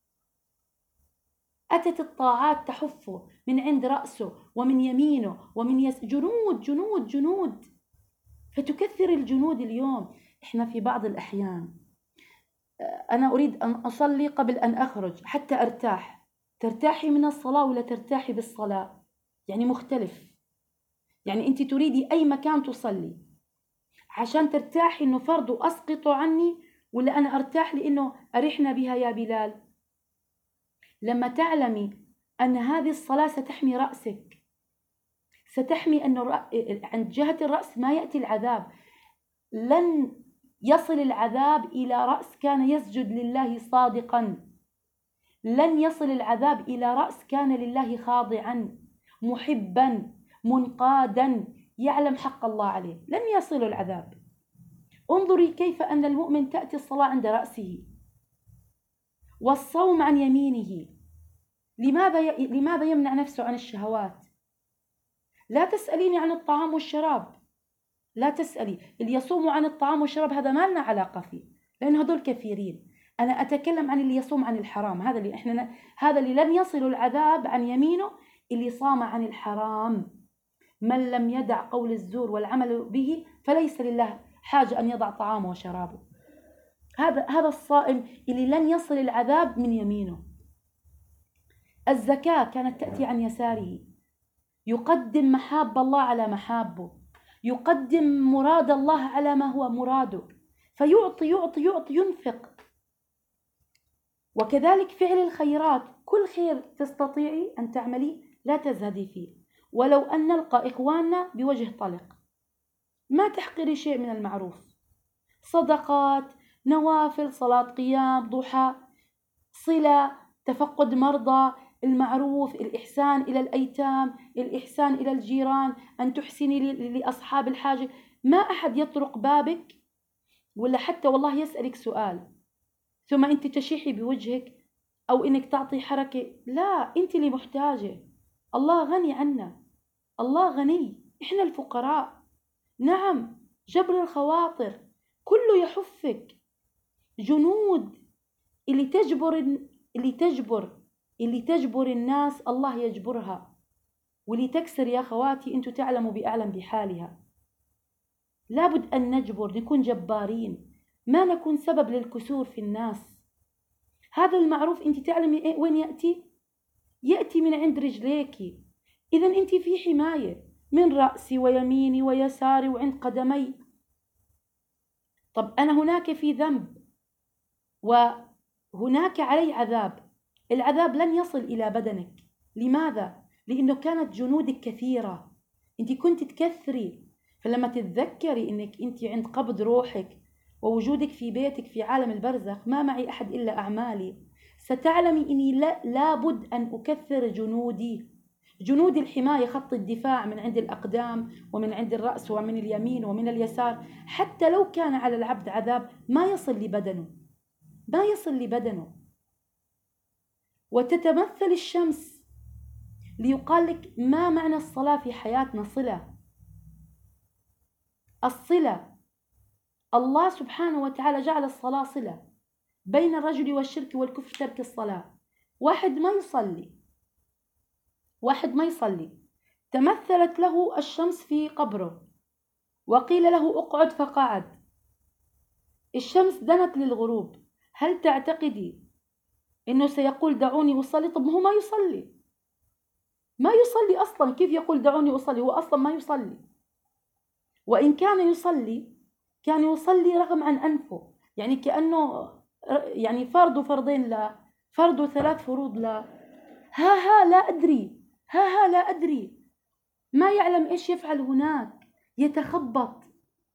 أتت الطاعات تحفه من عند رأسه ومن يمينه ومن يس... جنود جنود جنود، فتكثر الجنود. اليوم إحنا في بعض الأحيان أنا أريد أن أصلي قبل أن أخرج حتى أرتاح. ترتاحي من الصلاة ولا ترتاحي بالصلاة؟ يعني مختلف. يعني أنت تريدي أي مكان تصلي عشان ترتاحي إنه فرض أسقط عني، ولا أنا أرتاح لأنه أرحنا بها يا بلال؟ لما تعلمي أن هذه الصلاة ستحمي رأسك، ستحمي أنه عند جهة الرأس ما يأتي العذاب، لن يصل العذاب إلى رأس كان يسجد لله صادقا، لن يصل العذاب إلى رأس كان لله خاضعا محبا منقادا يعلم حق الله عليه، لن يصل العذاب. انظري كيف أن المؤمن تأتي الصلاة عند رأسه والصوم عن يمينه. لماذا ي... لماذا يمنع نفسه عن الشهوات؟ لا تسأليني عن الطعام والشراب، لا تسألي. اللي يصوم عن الطعام والشراب هذا ما لنا علاقة فيه، لأن هذول كثيرين. أنا أتكلم عن اللي يصوم عن الحرام، هذا اللي إحنا ن... هذا اللي لن يصل العذاب عن يمينه، اللي صام عن الحرام. من لم يدع قول الزور والعمل به فليس لله حاجة أن يضع طعامه وشرابه. هذا هذا الصائم اللي لن يصل العذاب من يمينه. الزكاة كانت تأتي عن يساره، يقدم محاب الله على محابه، يقدم مراد الله على ما هو مراده، فيعطي يعطي يعطي ينفق. وكذلك فعل الخيرات، كل خير تستطيعي أن تعملي لا تزهدي فيه، ولو أن نلقى إخواننا بوجه طلق، ما تحقري شيء من المعروف، صدقات، نوافل، صلاة قيام، ضحى، صلة، تفقد مرضى، المعروف، الإحسان إلى الأيتام، الإحسان إلى الجيران، أن تحسني لأصحاب الحاجة. ما أحد يطرق بابك ولا حتى والله يسألك سؤال ثم أنت تشيحي بوجهك أو إنك تعطي حركة. لا، أنت اللي محتاجة، الله غني عنا، الله غني، إحنا الفقراء. نعم، جبر الخواطر كله يحفك. جنود اللي تجبر اللي تجبر اللي تجبر الناس الله يجبرها، واللي تكسر يا خواتي أنتوا تعلموا بأعلم بحالها. لابد أن نجبر، نكون جبارين، ما نكون سبب للكسور في الناس. هذا المعروف أنت تعلمي إيه وين يأتي؟ يأتي من عند رجليك. إذا أنت في حماية من رأسي ويميني ويساري وعند قدمي. طب أنا هناك في ذنب وهناك علي عذاب، العذاب لن يصل إلى بدنك. لماذا؟ لأنه كانت جنودك كثيرة، أنت كنت تكثري. فلما تتذكري أنك أنت عند قبض روحك ووجودك في بيتك في عالم البرزخ، ما معي أحد إلا أعمالي، ستعلمي أني لا لابد أن أكثر جنودي، جنود الحماية، خط الدفاع من عند الأقدام ومن عند الرأس ومن اليمين ومن اليسار. حتى لو كان على العبد عذاب ما يصل لبدنه، ما يصل لبدنه. وتتمثل الشمس ليقال لك ما معنى الصلاة في حياتنا. صلة، الصلة، الله سبحانه وتعالى جعل الصلاة صلة بين الرجل والشرك والكفر، ترك الصلاة. واحد ما يصلي واحد ما يصلي تمثلت له الشمس في قبره وقيل له اقعد فقعد، الشمس دنت للغروب، هل تعتقدي إنه سيقول دعوني أصلي؟ طب هو ما يصلي، ما يصلي أصلا، كيف يقول دعوني أصلي؟ هو أصلا ما يصلي. وإن كان يصلي كان يصلي رغم عن أنفه، يعني كأنه يعني فرض فرضين لا، فرض ثلاث فروض لا. ها ها لا أدري، ها ها لا أدري، ما يعلم إيش يفعل هناك، يتخبط.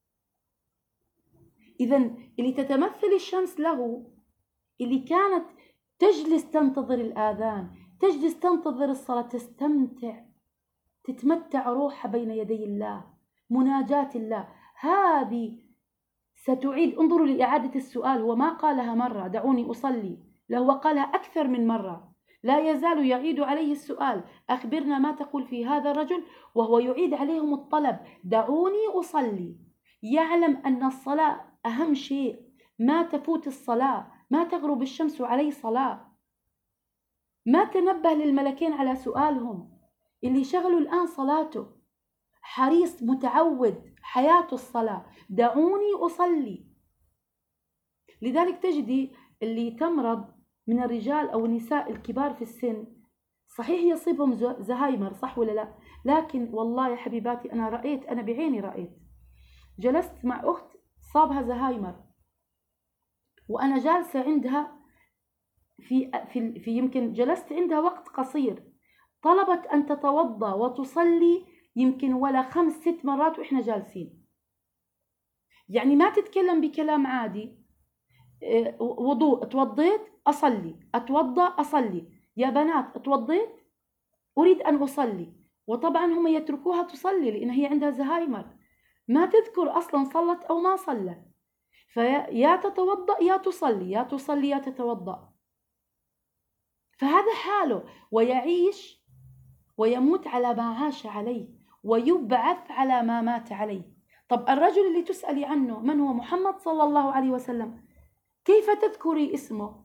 إذن اللي تتمثل الشمس له، اللي كانت تجلس تنتظر الآذان، تجلس تنتظر الصلاة، تستمتع، تتمتع روحها بين يدي الله، مناجاة الله، هذه ستعيد. انظروا لإعادة السؤال، هو ما قالها مرة دعوني أصلي، لا هو قالها أكثر من مرة، لا يزال يعيد عليه السؤال أخبرنا ما تقول في هذا الرجل، وهو يعيد عليهم الطلب دعوني أصلي. يعلم أن الصلاة أهم شيء، ما تفوت الصلاة، ما تغرب الشمس عليه صلاة. ما تنبه للملكين على سؤالهم، اللي شغلوا الآن صلاته، حريص متعود حياته الصلاة، دعوني أصلي. لذلك تجدي اللي تمرض من الرجال أو النساء الكبار في السن، صحيح يصيبهم زهايمر، صح ولا لا؟ لكن والله يا حبيباتي أنا رأيت، أنا بعيني رأيت، جلست مع أخت صابها زهايمر، وأنا جالسة عندها في, في, في يمكن جلست عندها وقت قصير، طلبت أن تتوضأ وتصلي يمكن ولا خمس ست مرات وإحنا جالسين. يعني ما تتكلم بكلام عادي، وضوء، اتوضيت أصلي، أتوضأ أصلي، يا بنات اتوضيت أريد أن أصلي. وطبعا هم يتركوها تصلي لأن هي عندها زهايمر، ما تذكر أصلا صلت أو ما صلت، فيا تتوضأ يا تصلي، يا تصلي يا تتوضأ. فهذا حاله، ويعيش ويموت على ما عاش عليه ويبعث على ما مات عليه. طب الرجل اللي تسألي عنه من هو؟ محمد صلى الله عليه وسلم، كيف تذكري اسمه؟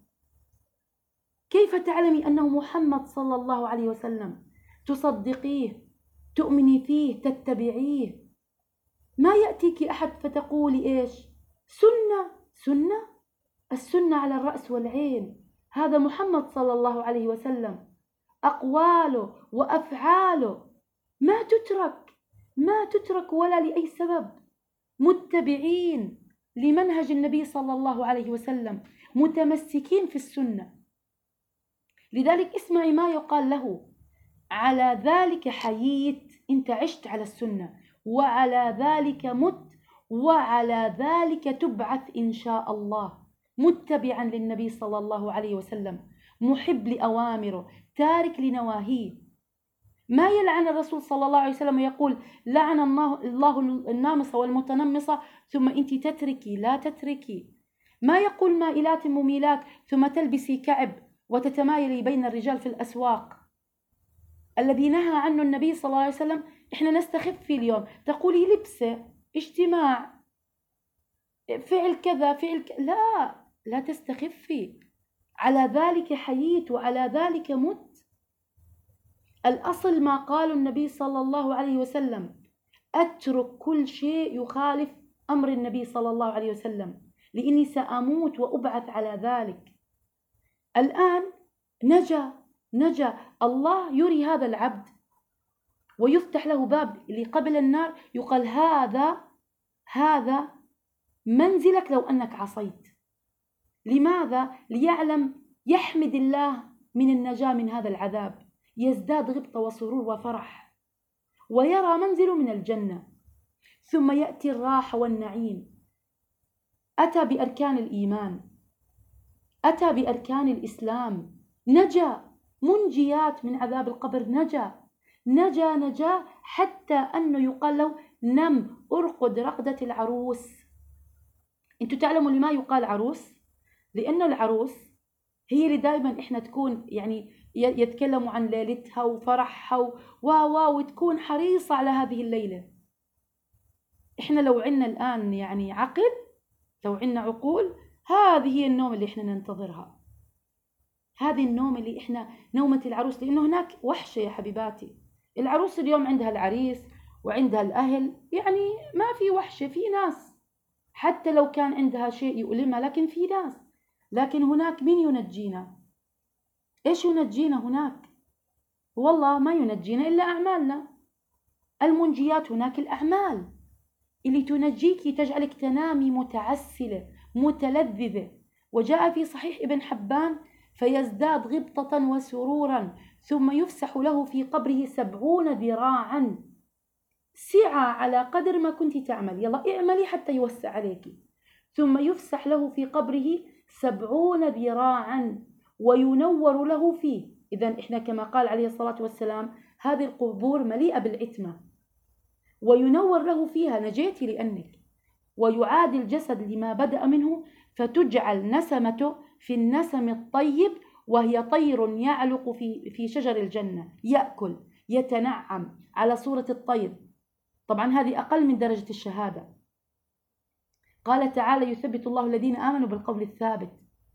كيف تعلمي أنه محمد صلى الله عليه وسلم؟ تصدقيه، تؤمني فيه، تتبعيه. ما يأتيك أحد فتقولي إيش؟ سنة. سنة؟ السنة على الرأس والعين. هذا محمد صلى الله عليه وسلم، أقواله وأفعاله ما تترك، ما تترك ولا لأي سبب. متبعين لمنهج النبي صلى الله عليه وسلم، متمسكين في السنة. لذلك اسمعي ما يقال له: على ذلك حييت، انت عشت على السنة، وعلى ذلك مت، وعلى ذلك تبعث إن شاء الله. متبعا للنبي صلى الله عليه وسلم، محب لأوامره، تارك لنواهيه. ما يلعن الرسول صلى الله عليه وسلم ويقول لعن الله النامصة والمتنمصة ثم أنت تتركي، لا تتركي. ما يقول مائلات مميلات ثم تلبسي كعب وتتمايلي بين الرجال في الأسواق. الذي نهى عنه النبي صلى الله عليه وسلم إحنا نستخف فيه اليوم. تقولي لبسة، اجتماع، فعل كذا، فعل ك... لا لا تستخفي. على ذلك حييت وعلى ذلك مت. الأصل ما قال النبي صلى الله عليه وسلم: أترك كل شيء يخالف أمر النبي صلى الله عليه وسلم، لإني سأموت وأبعث على ذلك. الآن نجا نجا الله يري هذا العبد ويفتح له باب اللي قبل النار، يقال هذا هذا منزلك لو أنك عصيت. لماذا؟ ليعلم، يحمد الله من النجاة من هذا العذاب، يزداد غبطة وسرور وفرح، ويرى منزله من الجنة. ثم يأتي الراحة والنعيم. أتى بأركان الإيمان، أتى بأركان الإسلام، نجا، منجيات من عذاب القبر، نجا نجا نجا حتى أنه يقال له: نم أرقد رقدة العروس. أنتوا تعلموا لما يقال عروس؟ لأنه العروس هي اللي دائما إحنا تكون يعني يتكلموا عن ليلتها وفرحها و و وتكون حريصة على هذه الليلة. إحنا لو عنا الآن يعني عقل، لو عنا عقول، هذه هي النوم اللي إحنا ننتظرها، هذه النوم اللي إحنا نومة العروس. لأنه هناك وحشة يا حبيباتي. العروس اليوم عندها العريس وعندها الأهل، يعني ما في وحشة. في ناس حتى لو كان عندها شيء يؤلمها لكن في ناس. لكن هناك مين ينجينا؟ إيش ينجينا هناك؟ والله ما ينجينا إلا أعمالنا. المنجيات هناك الأعمال اللي تنجيك، تجعلك تنامي متعسلة متلذذة. وجاء في صحيح ابن حبان: فيزداد غبطة وسرورا ثم يفسح له في قبره سبعون ذراعا. سعة على قدر ما كنت تعمل، يلا اعملي حتى يوسع عليك. ثم يفسح له في قبره سبعون ذراعا وينور له فيه. إذن إحنا كما قال عليه الصلاة والسلام: هذه القبور مليئة بالعتمة، وينور له فيها، نجيتي لأنك. ويعاد الجسد لما بدأ منه، فتجعل نسمته في النسم الطيب، وهي طير يعلق في في شجر الجنة، يأكل يتنعم على صورة الطير. طبعا هذه أقل من درجة الشهادة. قال تعالى: يثبت الله الذين آمنوا بالقول الثابت.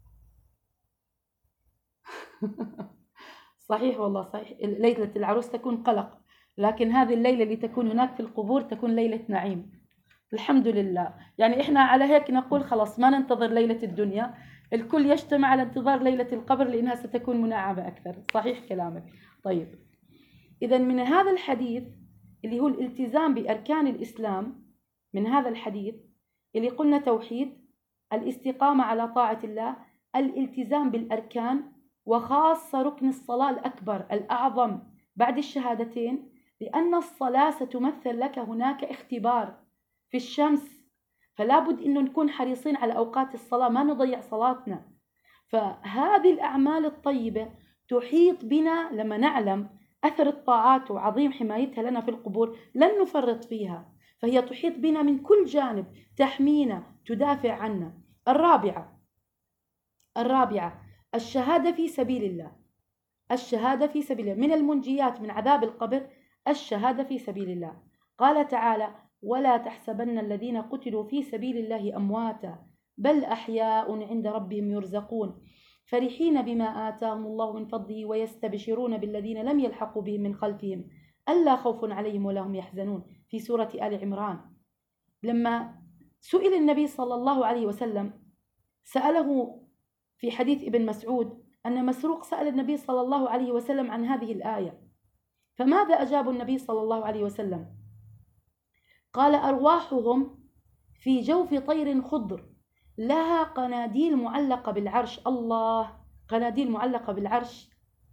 صحيح والله صحيح. ليلة العروس تكون قلق، لكن هذه الليلة اللي تكون هناك في القبور تكون ليلة نعيم. الحمد لله. يعني إحنا على هيك نقول خلاص ما ننتظر ليلة الدنيا، الكل يجتمع على انتظار ليلة القبر لأنها ستكون منعمة أكثر. صحيح كلامك. طيب، إذا من هذا الحديث اللي هو الالتزام بأركان الإسلام، من هذا الحديث اللي قلنا توحيد، الاستقامة على طاعة الله، الالتزام بالأركان، وخاصة ركن الصلاة الأكبر الأعظم بعد الشهادتين، لأن الصلاة ستمثل لك هناك اختبار في الشمس، فلا بد إنه نكون حريصين على أوقات الصلاة، ما نضيع صلاتنا. فهذه الأعمال الطيبة تحيط بنا لما نعلم أثر الطاعات وعظيم حمايتها لنا في القبور، لن نفرط فيها. فهي تحيط بنا من كل جانب، تحمينا، تدافع عنا. الرابعة الرابعة الشهادة في سبيل الله. الشهادة في سبيل الله من المنجيات من عذاب القبر، الشهادة في سبيل الله. قال تعالى: ولا تحسبن الذين قتلوا في سبيل الله أمواتا بل أحياء عند ربهم يرزقون فرحين بما آتاهم الله من فضله ويستبشرون بالذين لم يلحقوا بهم من خلفهم ألا خوف عليهم ولا هم يحزنون في سورة آل عمران. لما سئل النبي صلى الله عليه وسلم، سأله في حديث ابن مسعود أن مسروق سأل النبي صلى الله عليه وسلم عن هذه الآية، فماذا أجاب النبي صلى الله عليه وسلم؟ قال: أرواحهم في جوف طير خضر لها قناديل معلقة بالعرش. الله، قناديل معلقة بالعرش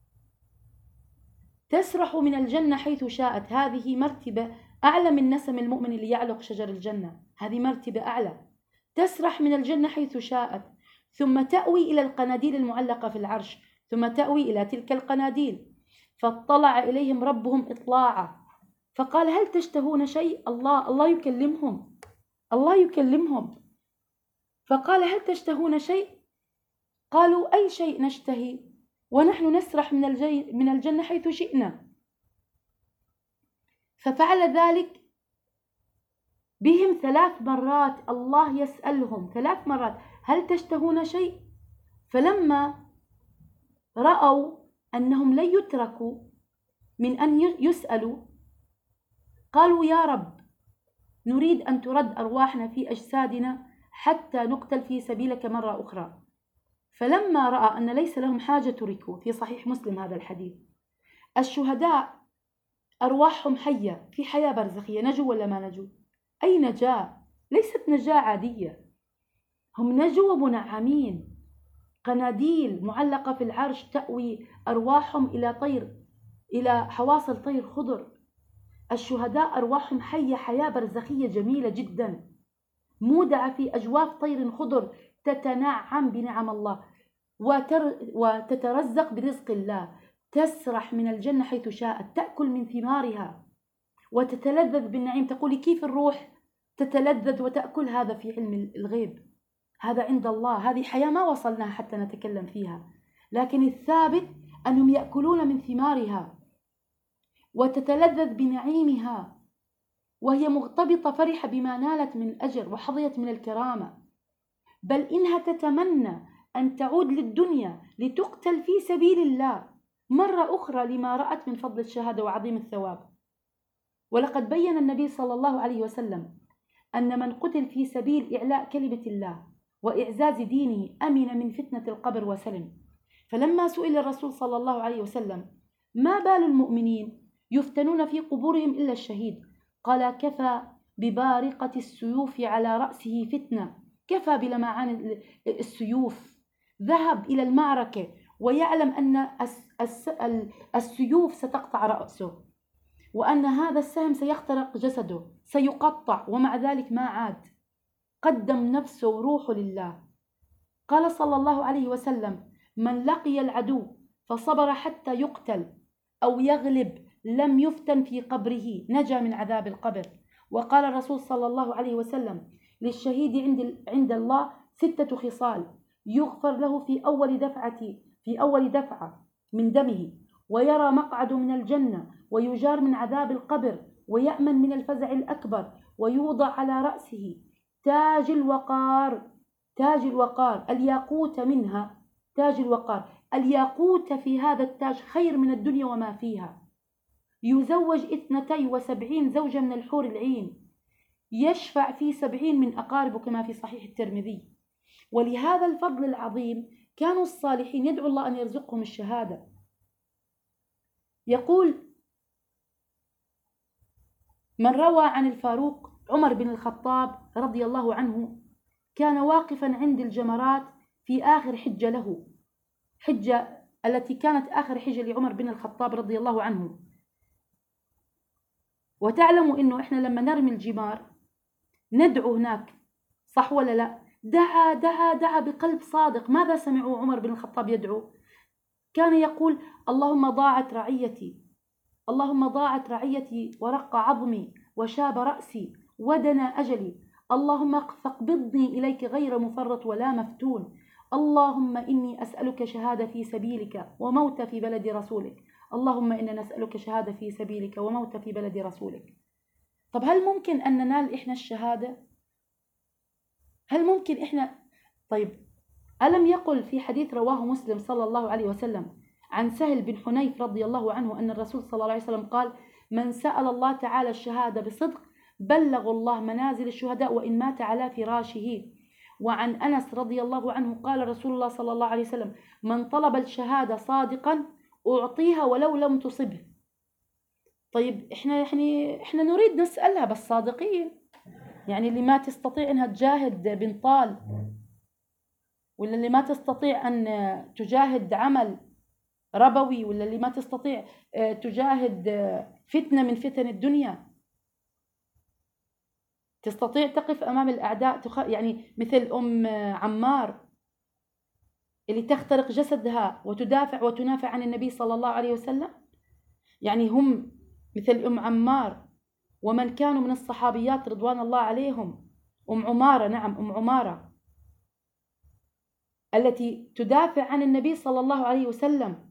تسرح من الجنة حيث شاءت. هذه مرتبة أعلى من نسم المؤمن اللي يعلق شجر الجنة، هذه مرتبة أعلى. تسرح من الجنة حيث شاءت ثم تأوي إلى القناديل المعلقة في العرش، ثم تأوي إلى تلك القناديل. فاطلع إليهم ربهم إطلاعا فقال: هل تشتهون شيء؟ الله الله يكلمهم، الله يكلمهم. فقال: هل تشتهون شيء؟ قالوا: أي شيء نشتهي ونحن نسرح من الجي من الجنة حيث شئنا. ففعل ذلك بهم ثلاث مرات. الله يسألهم ثلاث مرات: هل تشتهون شيء؟ فلما رأوا أنهم لن يتركوا من أن يسألوا قالوا: يا رب، نريد أن ترد أرواحنا في أجسادنا حتى نقتل في سبيلك مرة أخرى. فلما رأى أن ليس لهم حاجة تركوا، في صحيح مسلم هذا الحديث. الشهداء أرواحهم حية في حياة برزخية، نجوا ولا ما نجوا؟ أي نجاة، ليست نجاة عادية، هم نجوا ومنعمين. قناديل معلقة في العرش تأوي أرواحهم إلى طير، إلى حواصل طير خضر. الشهداء أرواحهم حية حياة برزخية جميلة جدا، مودعة في أجواف طير خضر تتنعم بنعم الله وتر وتترزق برزق الله. تسرح من الجنة حيث شاءت، تأكل من ثمارها وتتلذذ بالنعيم. تقولي كيف الروح تتلذذ وتأكل؟ هذا في علم الغيب، هذا عند الله، هذه حياة ما وصلناها حتى نتكلم فيها، لكن الثابت أنهم يأكلون من ثمارها وتتلذذ بنعيمها وهي مغتبطة فرحة بما نالت من أجر وحظيت من الكرامة، بل إنها تتمنى أن تعود للدنيا لتقتل في سبيل الله مرة أخرى لما رأت من فضل الشهادة وعظيم الثواب. ولقد بين النبي صلى الله عليه وسلم أن من قتل في سبيل إعلاء كلمة الله وإعزاز دينه أمن من فتنة القبر وسلم. فلما سئل الرسول صلى الله عليه وسلم: ما بال المؤمنين يفتنون في قبورهم إلا الشهيد؟ قال: كفى ببارقة السيوف على رأسه فتنة. كفى بلمعان السيوف، ذهب إلى المعركة ويعلم أن السيوف ستقطع رأسه وأن هذا السهم سيخترق جسده، سيقطع، ومع ذلك ما عاد، قدم نفسه وروحه لله. قال صلى الله عليه وسلم: من لقي العدو فصبر حتى يقتل أو يغلب لم يفتن في قبره، نجا من عذاب القبر. وقال الرسول صلى الله عليه وسلم: للشهيد عند عند الله ستة خصال: يغفر له في أول دفعة في أول دفعة من دمه، ويرى مقعد من الجنة، ويجار من عذاب القبر، ويأمن من الفزع الأكبر، ويوضع على رأسه تاج الوقار. تاج الوقار الياقوت منها، تاج الوقار الياقوت في هذا التاج خير من الدنيا وما فيها. يزوج اثنتي وسبعين زوجة من الحور العين، يشفع في سبعين من أقاربه كما في صحيح الترمذي. ولهذا الفضل العظيم كانوا الصالحين يدعو الله أن يرزقهم الشهادة. يقول من روى عن الفاروق عمر بن الخطاب رضي الله عنه: كان واقفا عند الجمرات في آخر حجة له، حجة التي كانت آخر حجة لعمر بن الخطاب رضي الله عنه. وتعلموا إنه إحنا لما نرمي الجمار ندعو هناك، صح ولا لا؟ دعا دعا دعا بقلب صادق. ماذا سمعوا عمر بن الخطاب يدعو؟ كان يقول: اللهم ضاعت رعيتي، اللهم ضاعت رعيتي ورق عظمي وشاب رأسي ودنا أجلي، اللهم فاقبضني إليك غير مفرط ولا مفتون، اللهم إني أسألك شهادة في سبيلك وموت في بلد رسولك، اللهم إنا نسألك شهادة في سبيلك وموت في بلد رسولك. طب هل ممكن أن ننال إحنا الشهادة؟ هل ممكن إحنا طيب، ألم يقل في حديث رواه مسلم صلى الله عليه وسلم عن سهل بن حنيف رضي الله عنه أن الرسول صلى الله عليه وسلم قال: من سأل الله تعالى الشهادة بصدق بلغ الله منازل الشهداء وإن مات على فراشه. وعن أنس رضي الله عنه قال رسول الله صلى الله عليه وسلم: من طلب الشهادة صادقا أعطيها ولو لم تصبه. طيب، إحنا يعني إحنا نريد نسألها بس صادقين، يعني اللي ما تستطيع أنها تجاهد بنطال، ولا اللي ما تستطيع أن تجاهد عمل ربوي، ولا اللي ما تستطيع تجاهد فتنة من فتن الدنيا، تستطيع تقف أمام الأعداء، يعني مثل أم عمار اللي تخترق جسدها وتدافع وتنافع عن النبي صلى الله عليه وسلم. يعني هم مثل أم عمار ومن كانوا من الصحابيات رضوان الله عليهم. أم عمارة، نعم أم عمارة التي تدافع عن النبي صلى الله عليه وسلم،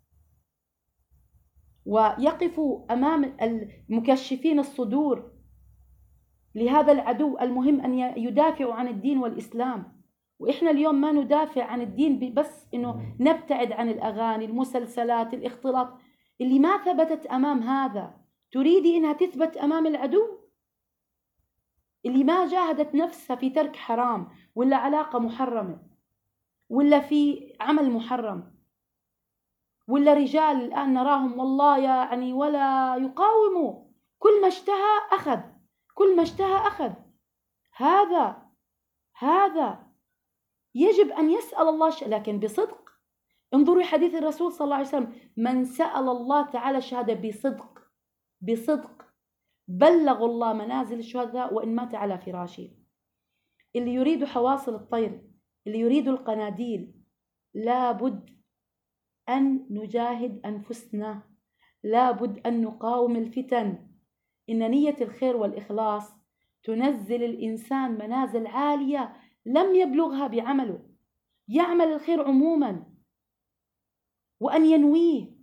ويقفوا أمام المكشفين الصدور لهذا العدو المهم أن يدافعوا عن الدين والإسلام. وإحنا اليوم ما ندافع عن الدين بس إنه نبتعد عن الأغاني، المسلسلات، الاختلاط اللي ما ثبتت أمام هذا. تريدي إنها تثبت أمام العدو اللي ما جاهدت نفسها في ترك حرام ولا علاقة محرمة ولا في عمل محرم، ولا رجال الآن نراهم والله يعني ولا يقاوموا، كل ما اشتهى أخذ، كل ما اشتهى أخذ. هذا هذا يجب أن يسأل الله ش... لكن بصدق. انظروا حديث الرسول صلى الله عليه وسلم: من سأل الله تعالى الشهادة بصدق بصدق بلغ الله منازل الشهداء وإن مات على فراشه. اللي يريد حواصل الطير، اللي يريد القناديل، لابد أن نجاهد أنفسنا، لابد أن نقاوم الفتن. إن نية الخير والإخلاص تنزل الإنسان منازل عالية لم يبلغها بعمله. يعمل الخير عموما وأن ينويه،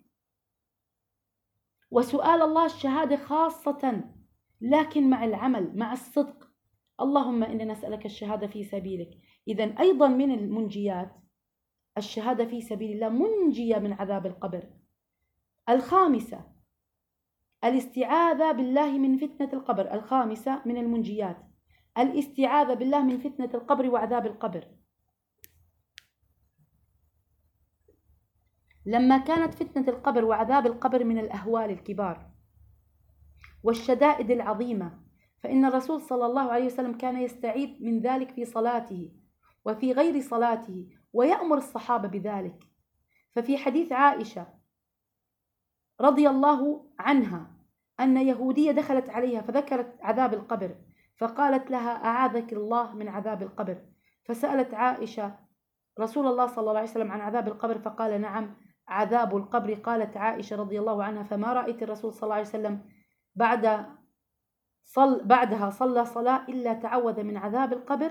وسؤال الله الشهادة خاصة، لكن مع العمل، مع الصدق. اللهم إنا نسألك الشهادة في سبيلك. إذن أيضا من المنجيات الشهادة في سبيل الله، منجية من عذاب القبر. الخامسة الاستعاذة بالله من فتنة القبر. الخامسة من المنجيات الاستعاذة بالله من فتنة القبر وعذاب القبر. لما كانت فتنة القبر وعذاب القبر من الأهوال الكبار والشدائد العظيمة، فإن الرسول صلى الله عليه وسلم كان يستعيذ من ذلك في صلاته وفي غير صلاته، ويأمر الصحابة بذلك. ففي حديث عائشة رضي الله عنها أن يهودية دخلت عليها فذكرت عذاب القبر، فقالت لها: أعاذك الله من عذاب القبر. فسألت عائشة رسول الله صلى الله عليه وسلم عن عذاب القبر، فقال: نعم عذاب القبر. قالت عائشة رضي الله عنها: فما رأيت الرسول صلى الله عليه وسلم بعد صل بعدها صلى صلاة إلا تعوذ من عذاب القبر.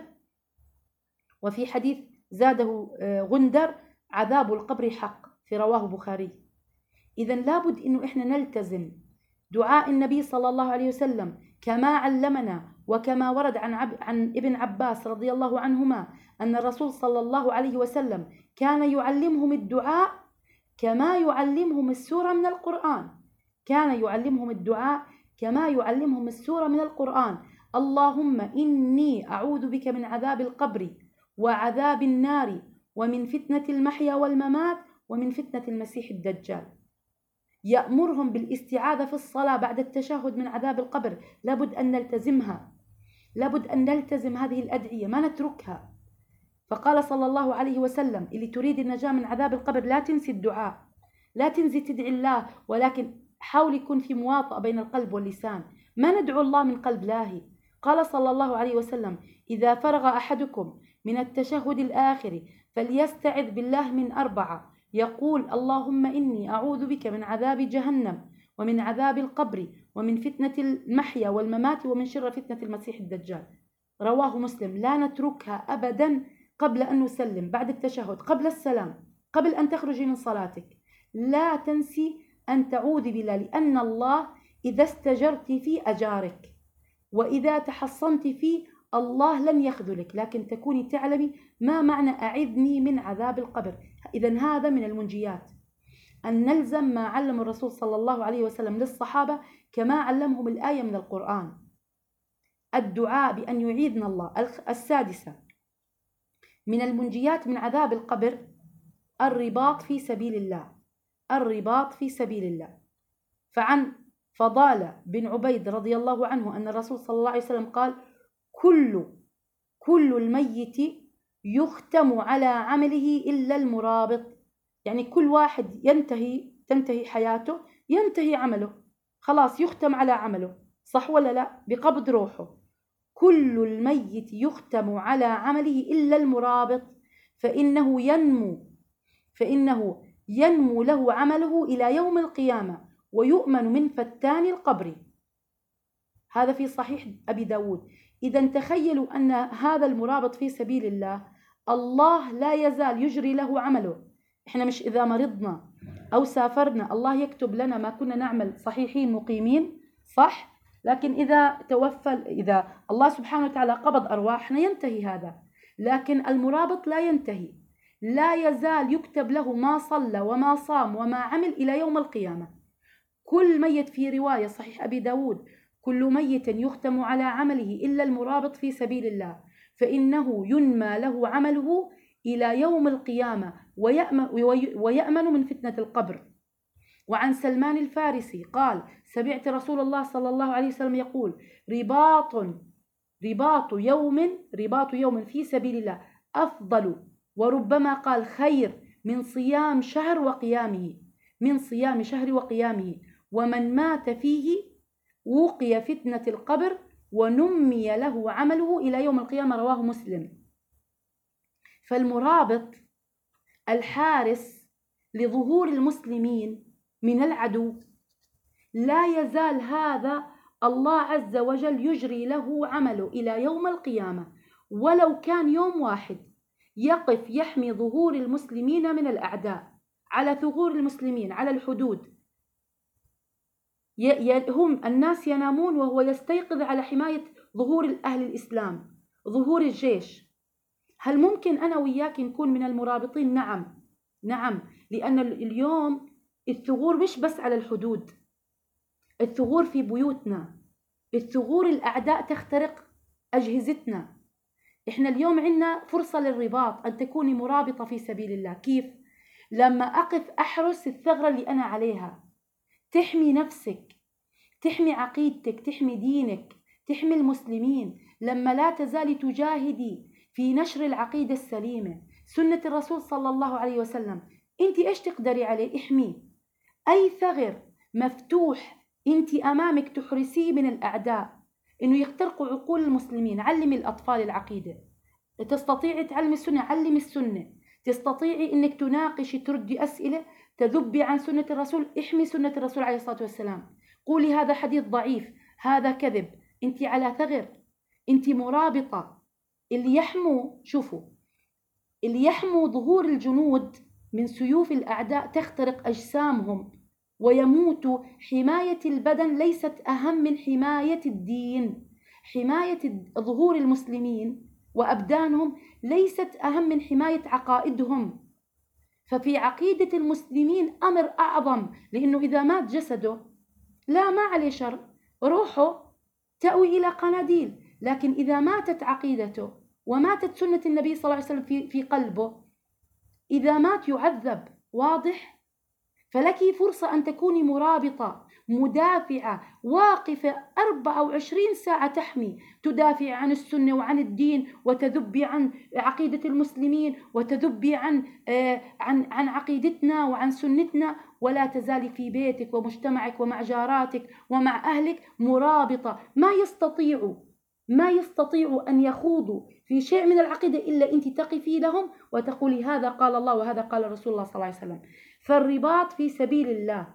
وفي حديث زاده غندر: عذاب القبر حق، في رواه بخاري. إذن لابد إنه إحنا نلتزم دعاء النبي صلى الله عليه وسلم كما علمنا، وكما ورد عن, عب عن ابن عباس رضي الله عنهما أن الرسول صلى الله عليه وسلم كان يعلمهم الدعاء كما يعلمهم السورة من القرآن. كان يعلمهم الدعاء كما يعلمهم السورة من القرآن. اللهم إني أعوذ بك من عذاب القبر وعذاب النار ومن فتنة المحيا والممات ومن فتنة المسيح الدجال. يأمرهم بالاستعاذة في الصلاة بعد التشهد من عذاب القبر. لابد أن نلتزمها، لابد أن نلتزم هذه الأدعية، ما نتركها. فقال صلى الله عليه وسلم: اللي تريد النجاة من عذاب القبر لا تنسي الدعاء، لا تنسي تدعي الله، ولكن حاول يكون في مواطأة بين القلب واللسان، ما ندعو الله من قلب لاهي. قال صلى الله عليه وسلم: إذا فرغ أحدكم من التشهد الآخر فليستعذ بالله من أربعة، يقول: اللهم إني أعوذ بك من عذاب جهنم ومن عذاب القبر ومن فتنة المحيا والممات ومن شر فتنة المسيح الدجال. رواه مسلم. لا نتركها أبدا قبل أن نسلم، بعد التشهد، قبل السلام، قبل أن تخرجي من صلاتك، لا تنسي أن تعوذي بالله، لأن الله إذا استجرت فيه أجارك، وإذا تحصنت فيه الله لن يخذلك، لكن تكوني تعلمي ما معنى أعذني من عذاب القبر. إذن هذا من المنجيات، أن نلزم ما علم الرسول صلى الله عليه وسلم للصحابة كما علمهم الآية من القرآن، الدعاء بأن يعيذنا الله. السادسة من المنجيات من عذاب القبر الرباط في سبيل الله، الرباط في سبيل الله. فعن فضالة بن عبيد رضي الله عنه أن الرسول صلى الله عليه وسلم قال: كل كل الميت يختم على عمله إلا المرابط. يعني كل واحد ينتهي تنتهي حياته، ينتهي عمله، خلاص يختم على عمله، صح ولا لا؟ بقبض روحه. كل الميت يختم على عمله إلا المرابط فإنه ينمو فإنه ينمو له عمله إلى يوم القيامة ويؤمن من فتان القبر. هذا في صحيح أبي داود. إذا تخيلوا أن هذا المرابط في سبيل الله الله لا يزال يجري له عمله. إحنا مش إذا مرضنا أو سافرنا الله يكتب لنا ما كنا نعمل صحيحين مقيمين، صح؟ لكن إذا توفى إذا الله سبحانه وتعالى قبض أرواحنا ينتهي هذا، لكن المرابط لا ينتهي، لا يزال يكتب له ما صلى وما صام وما عمل إلى يوم القيامة. كل ميت في رواية صحيح أبي داود: كل ميت يختم على عمله إلا المرابط في سبيل الله فإنه ينمى له عمله إلى يوم القيامة ويأمن, ويأمن من فتنة القبر. وعن سلمان الفارسي قال: سمعت رسول الله صلى الله عليه وسلم يقول: رباط رباط يوم رباط يوم في سبيل الله أفضل، وربما قال خير، من صيام شهر وقيامه من صيام شهر وقيامه ومن مات فيه وقي فتنة القبر ونمي له عمله إلى يوم القيامة. رواه مسلم. فالمرابط الحارس لظهور المسلمين من العدو لا يزال هذا الله عز وجل يجري له عمله إلى يوم القيامة، ولو كان يوم واحد يقف يحمي ظهور المسلمين من الأعداء، على ثغور المسلمين على الحدود. هم الناس ينامون وهو يستيقظ على حماية ظهور أهل الإسلام، ظهور الجيش. هل ممكن أنا وياك نكون من المرابطين؟ نعم نعم، لأن اليوم الثغور مش بس على الحدود، الثغور في بيوتنا، الثغور الأعداء تخترق أجهزتنا. إحنا اليوم عندنا فرصة للرباط، أن تكوني مرابطة في سبيل الله. كيف؟ لما أقف أحرس الثغرة اللي أنا عليها، تحمي نفسك، تحمي عقيدتك، تحمي دينك، تحمي المسلمين. لما لا تزالي تجاهدي في نشر العقيدة السليمة، سنة الرسول صلى الله عليه وسلم، أنت إيش تقدري عليه؟ احميه. أي ثغر مفتوح أنت أمامك تحرسيه من الأعداء إنه يخترقوا عقول المسلمين. علمي الأطفال العقيدة، تستطيعي تعلمي السنة، علمي السنة. تستطيعي إنك تناقشي، تردي أسئلة، تذبي عن سنة الرسول، احمي سنة الرسول عليه الصلاة والسلام. قولي هذا حديث ضعيف، هذا كذب، أنت على ثغر، أنت مرابطة. اللي يحموا، شوفوا، اللي يحموا ظهور الجنود من سيوف الأعداء تخترق أجسامهم ويموتوا. حماية البدن ليست أهم من حماية الدين. حماية ظهور المسلمين وأبدانهم ليست أهم من حماية عقائدهم. ففي عقيدة المسلمين أمر أعظم، لأنه إذا مات جسده لا ما عليه شر، روحه تأوي إلى قناديل. لكن إذا ماتت عقيدته وماتت سنة النبي صلى الله عليه وسلم في, في قلبه، إذا مات يعذب. واضح؟ فلك فرصة أن تكوني مرابطة، مدافعة، واقفة أربعة وعشرين ساعة تحمي، تدافع عن السنة وعن الدين، وتذبي عن عقيدة المسلمين، وتذبي عن آه عن عن عقيدتنا وعن سنتنا، ولا تزالي في بيتك ومجتمعك ومع جاراتك ومع أهلك مرابطة. ما يستطيعوا ما يستطيعوا أن يخوضوا في شيء من العقيدة إلا أنت تقفي لهم وتقولي هذا قال الله وهذا قال رسول الله صلى الله عليه وسلم. فالرباط في سبيل الله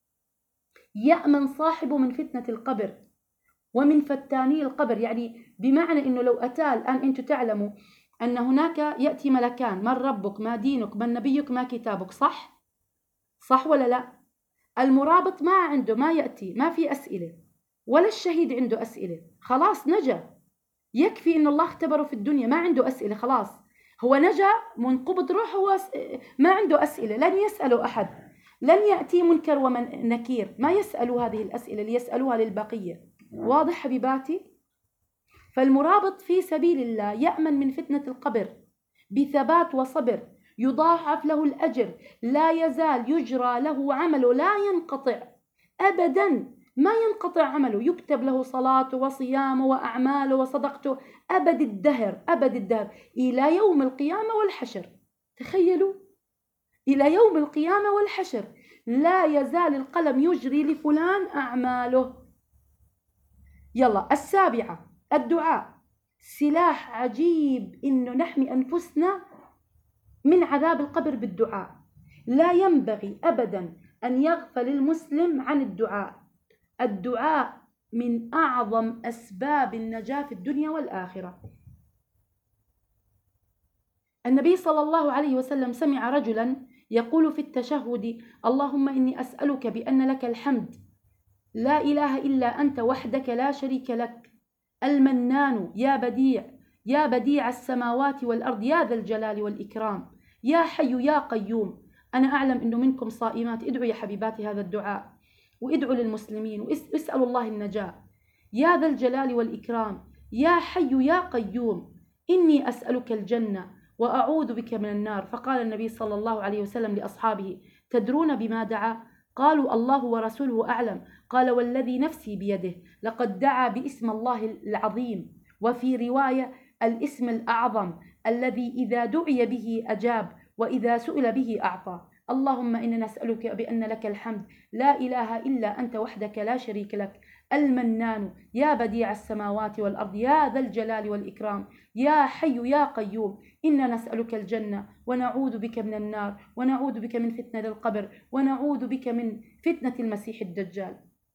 يأمن صاحبه من فتنة القبر ومن فتاني القبر. يعني بمعنى أنه لو أتى الآن، أنتم تعلموا أن هناك يأتي ملكان: من ربك، ما دينك، من نبيك، ما كتابك. صح؟ صح ولا لا؟ المرابط ما عنده، ما يأتي، ما في أسئلة، ولا الشهيد عنده أسئلة، خلاص نجا. يكفي إنه الله اختبره في الدنيا، ما عنده أسئلة، خلاص هو نجا من قبض روح، هو ما عنده أسئلة، لن يسأله أحد، لن يأتي منكر ومن نكير، ما يسألوا هذه الأسئلة اللي يسألوها للبقية. واضح حبيباتي؟ فالمرابط في سبيل الله يأمن من فتنة القبر بثبات وصبر، يضاعف له الأجر، لا يزال يجرى له عمله، لا ينقطع أبدا، ما ينقطع عمله، يكتب له صلاته وصيامه وأعماله وصدقته أبد الدهر، أبد الدهر إلى يوم القيامة والحشر. تخيلوا، إلى يوم القيامة والحشر لا يزال القلم يجري لفلان أعماله. يلا السابعة، الدعاء سلاح عجيب، إنه نحمي أنفسنا من عذاب القبر بالدعاء. لا ينبغي أبدا أن يغفل المسلم عن الدعاء. الدعاء من أعظم أسباب النجاة في الدنيا والآخرة. النبي صلى الله عليه وسلم سمع رجلا يقول في التشهد: اللهم إني أسألك بأن لك الحمد، لا إله إلا أنت وحدك لا شريك لك، المنان، يا بديع، يا بديع السماوات والأرض، يا ذا الجلال والإكرام، يا حي يا قيوم. أنا أعلم أنه منكم صائمات، ادعوا يا حبيباتي هذا الدعاء، وادعوا للمسلمين واسألوا الله النجاة. يا ذا الجلال والإكرام، يا حي يا قيوم، إني أسألك الجنة وأعوذ بك من النار. فقال النبي صلى الله عليه وسلم لأصحابه: تدرون بما دعا؟ قالوا: الله ورسوله أعلم. قال: والذي نفسي بيده لقد دعا باسم الله العظيم، وفي رواية الاسم الأعظم الذي إذا دعي به أجاب وإذا سئل به أعطى. اللهم إنا نسألك بأن لك الحمد، لا إله إلا أنت وحدك لا شريك لك، المنان، يا بديع السماوات والأرض، يا ذا الجلال والإكرام، يا حي يا قيوم، إنا نسألك الجنة ونعوذ بك من النار، ونعوذ بك من فتنة القبر، ونعوذ بك من فتنة المسيح الدجال.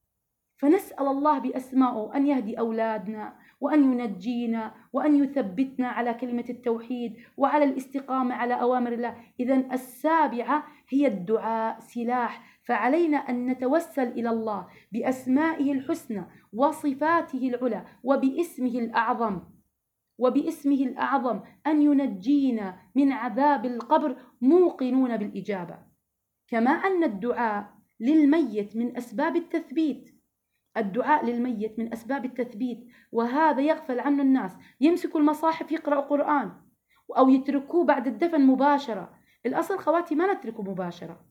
فنسأل الله بأسمائه أن يهدي أولادنا، وأن ينجينا، وأن يثبتنا على كلمة التوحيد وعلى الاستقامة على أوامر الله. إذن السابعة هي الدعاء سلاح، فعلينا أن نتوسل إلى الله بأسمائه الحسنى وصفاته العلى وباسمه الأعظم، وباسمه الأعظم أن ينجينا من عذاب القبر، موقنون بالإجابة. كما أن الدعاء للميت من أسباب التثبيت، الدعاء للميت من أسباب التثبيت، وهذا يغفل عنه الناس. يمسكوا المصاحف يقرأوا قرآن أو يتركوه بعد الدفن مباشرة. الأصل خواتي ما نتركه مباشرة.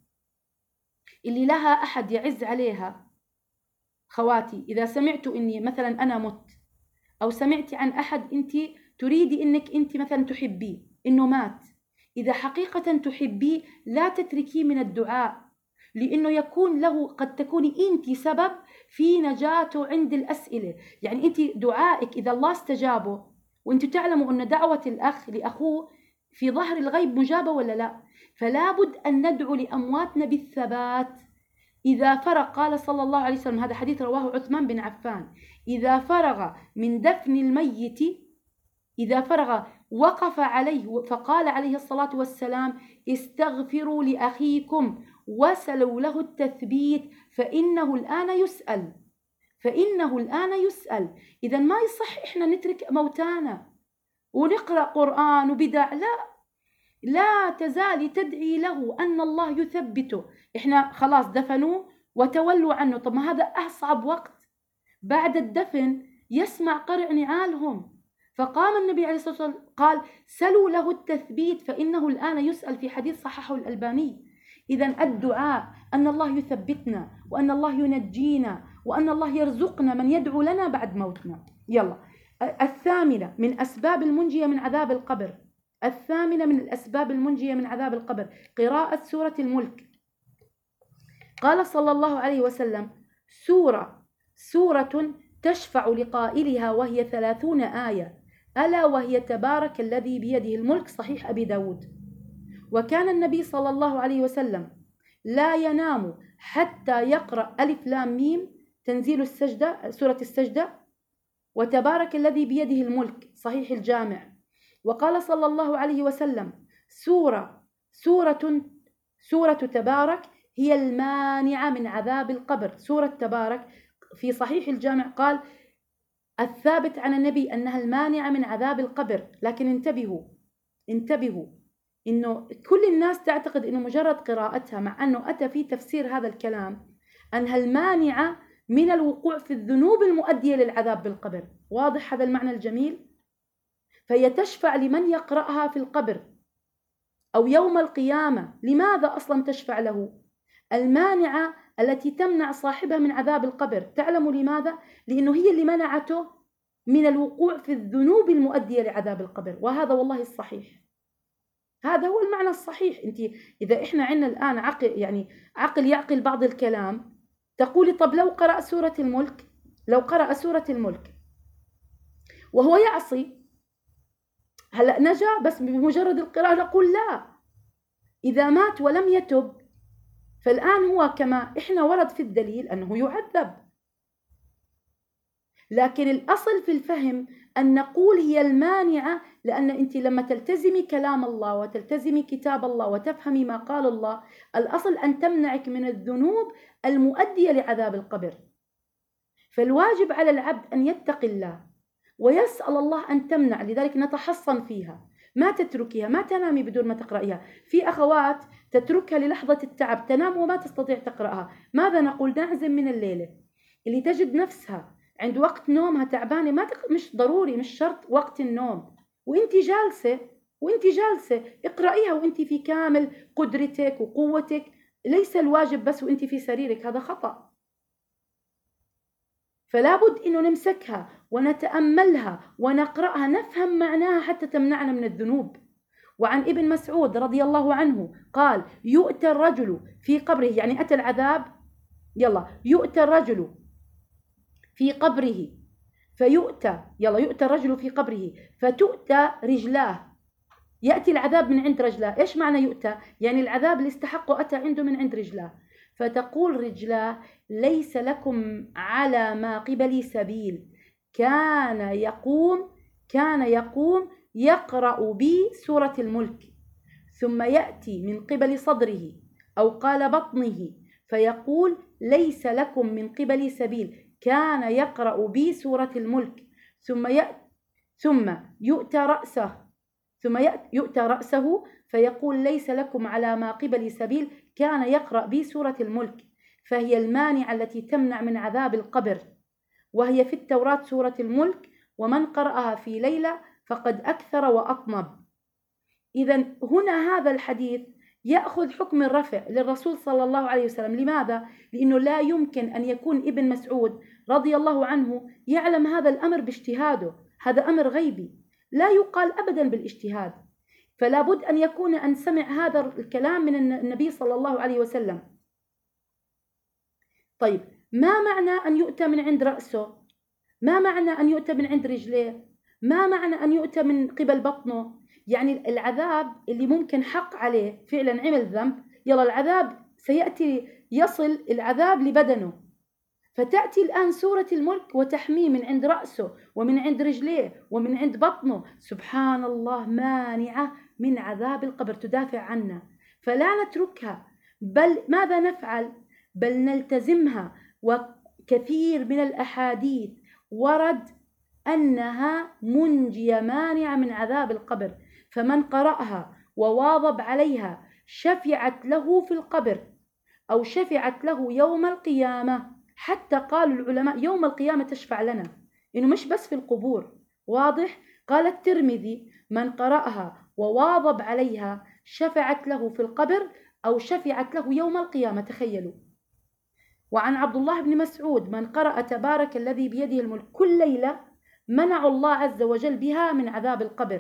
اللي لها أحد يعز عليها خواتي، إذا سمعتوا إني مثلا أنا مت، أو سمعتي عن أحد أنت تريدي إنك أنت مثلا تحبيه إنه مات، إذا حقيقة تحبيه لا تتركيه من الدعاء، لأنه يكون له، قد تكوني أنت سبب في نجاته عند الأسئلة. يعني أنت دعائك إذا الله استجابه، وأنتم تعلموا أن دعوة الأخ لأخوه في ظهر الغيب مجابة ولا لا؟ فلا بد أن ندعو لأمواتنا بالثبات. إذا فرغ، قال صلى الله عليه وسلم، هذا حديث رواه عثمان بن عفان: إذا فرغ من دفن الميت، إذا فرغ وقف عليه فقال عليه الصلاة والسلام: استغفروا لأخيكم وسلوا له التثبيت فإنه الآن يسأل، فإنه الآن يسأل. إذا ما يصح إحنا نترك موتانا ونقرأ قرآن وبدع، لا، لا تزالي تدعي له أن الله يثبته. إحنا خلاص دفنوه وتولوا عنه، طب ما هذا أصعب وقت بعد الدفن، يسمع قرع نعالهم. فقام النبي عليه الصلاة والسلام قال: سلوا له التثبيت فإنه الآن يسأل، في حديث صححه الألباني. إذن الدعاء أن الله يثبتنا، وأن الله ينجينا، وأن الله يرزقنا من يدعو لنا بعد موتنا. يلا الثامنة من أسباب المنجية من عذاب القبر، الثامنة من الأسباب المنجية من عذاب القبر قراءة سورة الملك. قال صلى الله عليه وسلم: سورة سورة تشفع لقائلها وهي ثلاثون آية، ألا وهي تبارك الذي بيده الملك، صحيح أبي داود. وكان النبي صلى الله عليه وسلم لا ينام حتى يقرأ ألف لام ميم، تنزيل السجدة، سورة السجدة، وتبارك الذي بيده الملك، صحيح الجامع. وقال صلى الله عليه وسلم: سورة سورة سورة تبارك هي المانعة من عذاب القبر. سورة تبارك في صحيح الجامع قال: الثابت عن النبي أنها المانعة من عذاب القبر. لكن انتبهوا انتبهوا إنه كل الناس تعتقد إنه مجرد قراءتها، مع أنه أتى في تفسير هذا الكلام أنها المانعة من الوقوع في الذنوب المؤدية للعذاب بالقبر. واضح هذا المعنى الجميل؟ فهي تشفع لمن يقرأها في القبر أو يوم القيامة. لماذا أصلا تشفع له؟ المانعة التي تمنع صاحبها من عذاب القبر. تعلموا لماذا؟ لأنه هي اللي منعته من الوقوع في الذنوب المؤدية لعذاب القبر. وهذا والله الصحيح، هذا هو المعنى الصحيح. أنت إذا إحنا عندنا الآن عقل، يعني عقل يعقل بعض الكلام، تقولي طب لو قرأ سورة الملك، لو قرأ سورة الملك وهو يعصي، هلأ نجا بس بمجرد القراءة؟ نقول لا، إذا مات ولم يتب فالآن هو كما إحنا ورد في الدليل أنه يعذب. لكن الأصل في الفهم أن نقول هي المانعة، لأن أنت لما تلتزمي كلام الله وتلتزمي كتاب الله وتفهمي ما قال الله، الأصل أن تمنعك من الذنوب المؤدية لعذاب القبر. فالواجب على العبد أن يتقي الله ويسأل الله أن تمنع. لذلك نتحصن فيها، ما تتركيها، ما تنامي بدون ما تقرأيها. في أخوات تتركها للحظة التعب، تنام وما تستطيع تقرأها. ماذا نقول؟ نعزم من الليلة. اللي تجد نفسها عند وقت نومها تعبانة، ما تق... مش ضروري، مش شرط وقت النوم، وانت جالسة وانت جالسة اقرأيها وانت في كامل قدرتك وقوتك. ليس الواجب بس وانت في سريرك، هذا خطأ. فلا بد إنه نمسكها ونتأملها ونقرأها، نفهم معناها حتى تمنعنا من الذنوب. وعن ابن مسعود رضي الله عنه قال: يؤتى الرجل في قبره، يعني أتى العذاب، يلا يؤتى الرجل في قبره فيؤتى، يلا يؤتى الرجل في قبره فتؤتى رجلاه. يأتي العذاب من عند رجلاه. إيش معنى يؤتى؟ يعني العذاب اللي استحقه أتى عنده من عند رجلاه. فتقول رجلاه: ليس لكم على ما قبلي سبيل. كان يقوم كان يقوم يقرأ بي سورة الملك، ثم يأتي من قبل صدره أو قال بطنه فيقول: ليس لكم من قبلي سبيل. كان يقرأ بي سورة الملك، ثم يأتي ثم يؤتى رأسه ثم يؤتى رأسه فيقول: ليس لكم على ما قبل سبيل. كان يقرأ بي سورة الملك. فهي المانعة التي تمنع من عذاب القبر، وهي في التوراة سورة الملك: ومن قرأها في ليلة فقد أكثر وأطنب. إذا هنا هذا الحديث يأخذ حكم الرفع للرسول صلى الله عليه وسلم. لماذا؟ لأنه لا يمكن أن يكون ابن مسعود رضي الله عنه يعلم هذا الأمر باجتهاده، هذا أمر غيبي لا يقال أبدا بالاجتهاد. فلا بد أن يكون أن سمع هذا الكلام من النبي صلى الله عليه وسلم. طيب، ما معنى أن يؤتى من عند رأسه؟ ما معنى أن يؤتى من عند رجليه؟ ما معنى أن يؤتى من قبل بطنه؟ يعني العذاب اللي ممكن حق عليه فعلا عمل ذنب، يلا العذاب سيأتي، يصل العذاب لبدنه، فتأتي الآن سورة الملك وتحميه من عند رأسه ومن عند رجليه ومن عند بطنه. سبحان الله، مانعة من عذاب القبر، تدافع عنا. فلا نتركها، بل ماذا نفعل؟ بل نلتزمها. وكثير من الأحاديث ورد أنها منجية مانعة من عذاب القبر. فمن قرأها وواظب عليها شفعت له في القبر أو شفعت له يوم القيامة. حتى قالوا العلماء يوم القيامة تشفع لنا، إنه مش بس في القبور. واضح؟ قال الترمذي: من قرأها وواظب عليها شفعت له في القبر أو شفعت له يوم القيامة. تخيلوا. وعن عبد الله بن مسعود: من قرأ تبارك الذي بيده الملك كل ليلة منع الله عز وجل بها من عذاب القبر.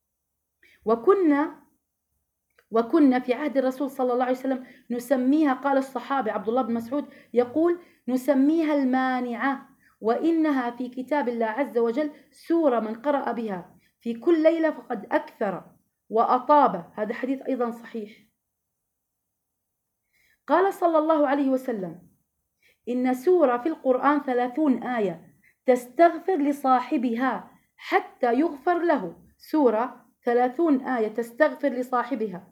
وكنا وكنا في عهد الرسول صلى الله عليه وسلم نسميها، قال الصحابي عبد الله بن مسعود يقول: نسميها المانعة، وإنها في كتاب الله عز وجل سورة من قرأ بها في كل ليلة فقد أكثر وأطاب. هذا حديث أيضا صحيح. قال صلى الله عليه وسلم: إن سورة في القرآن ثلاثون آية تستغفر لصاحبها حتى يغفر له. سورة ثلاثون آية تستغفر لصاحبها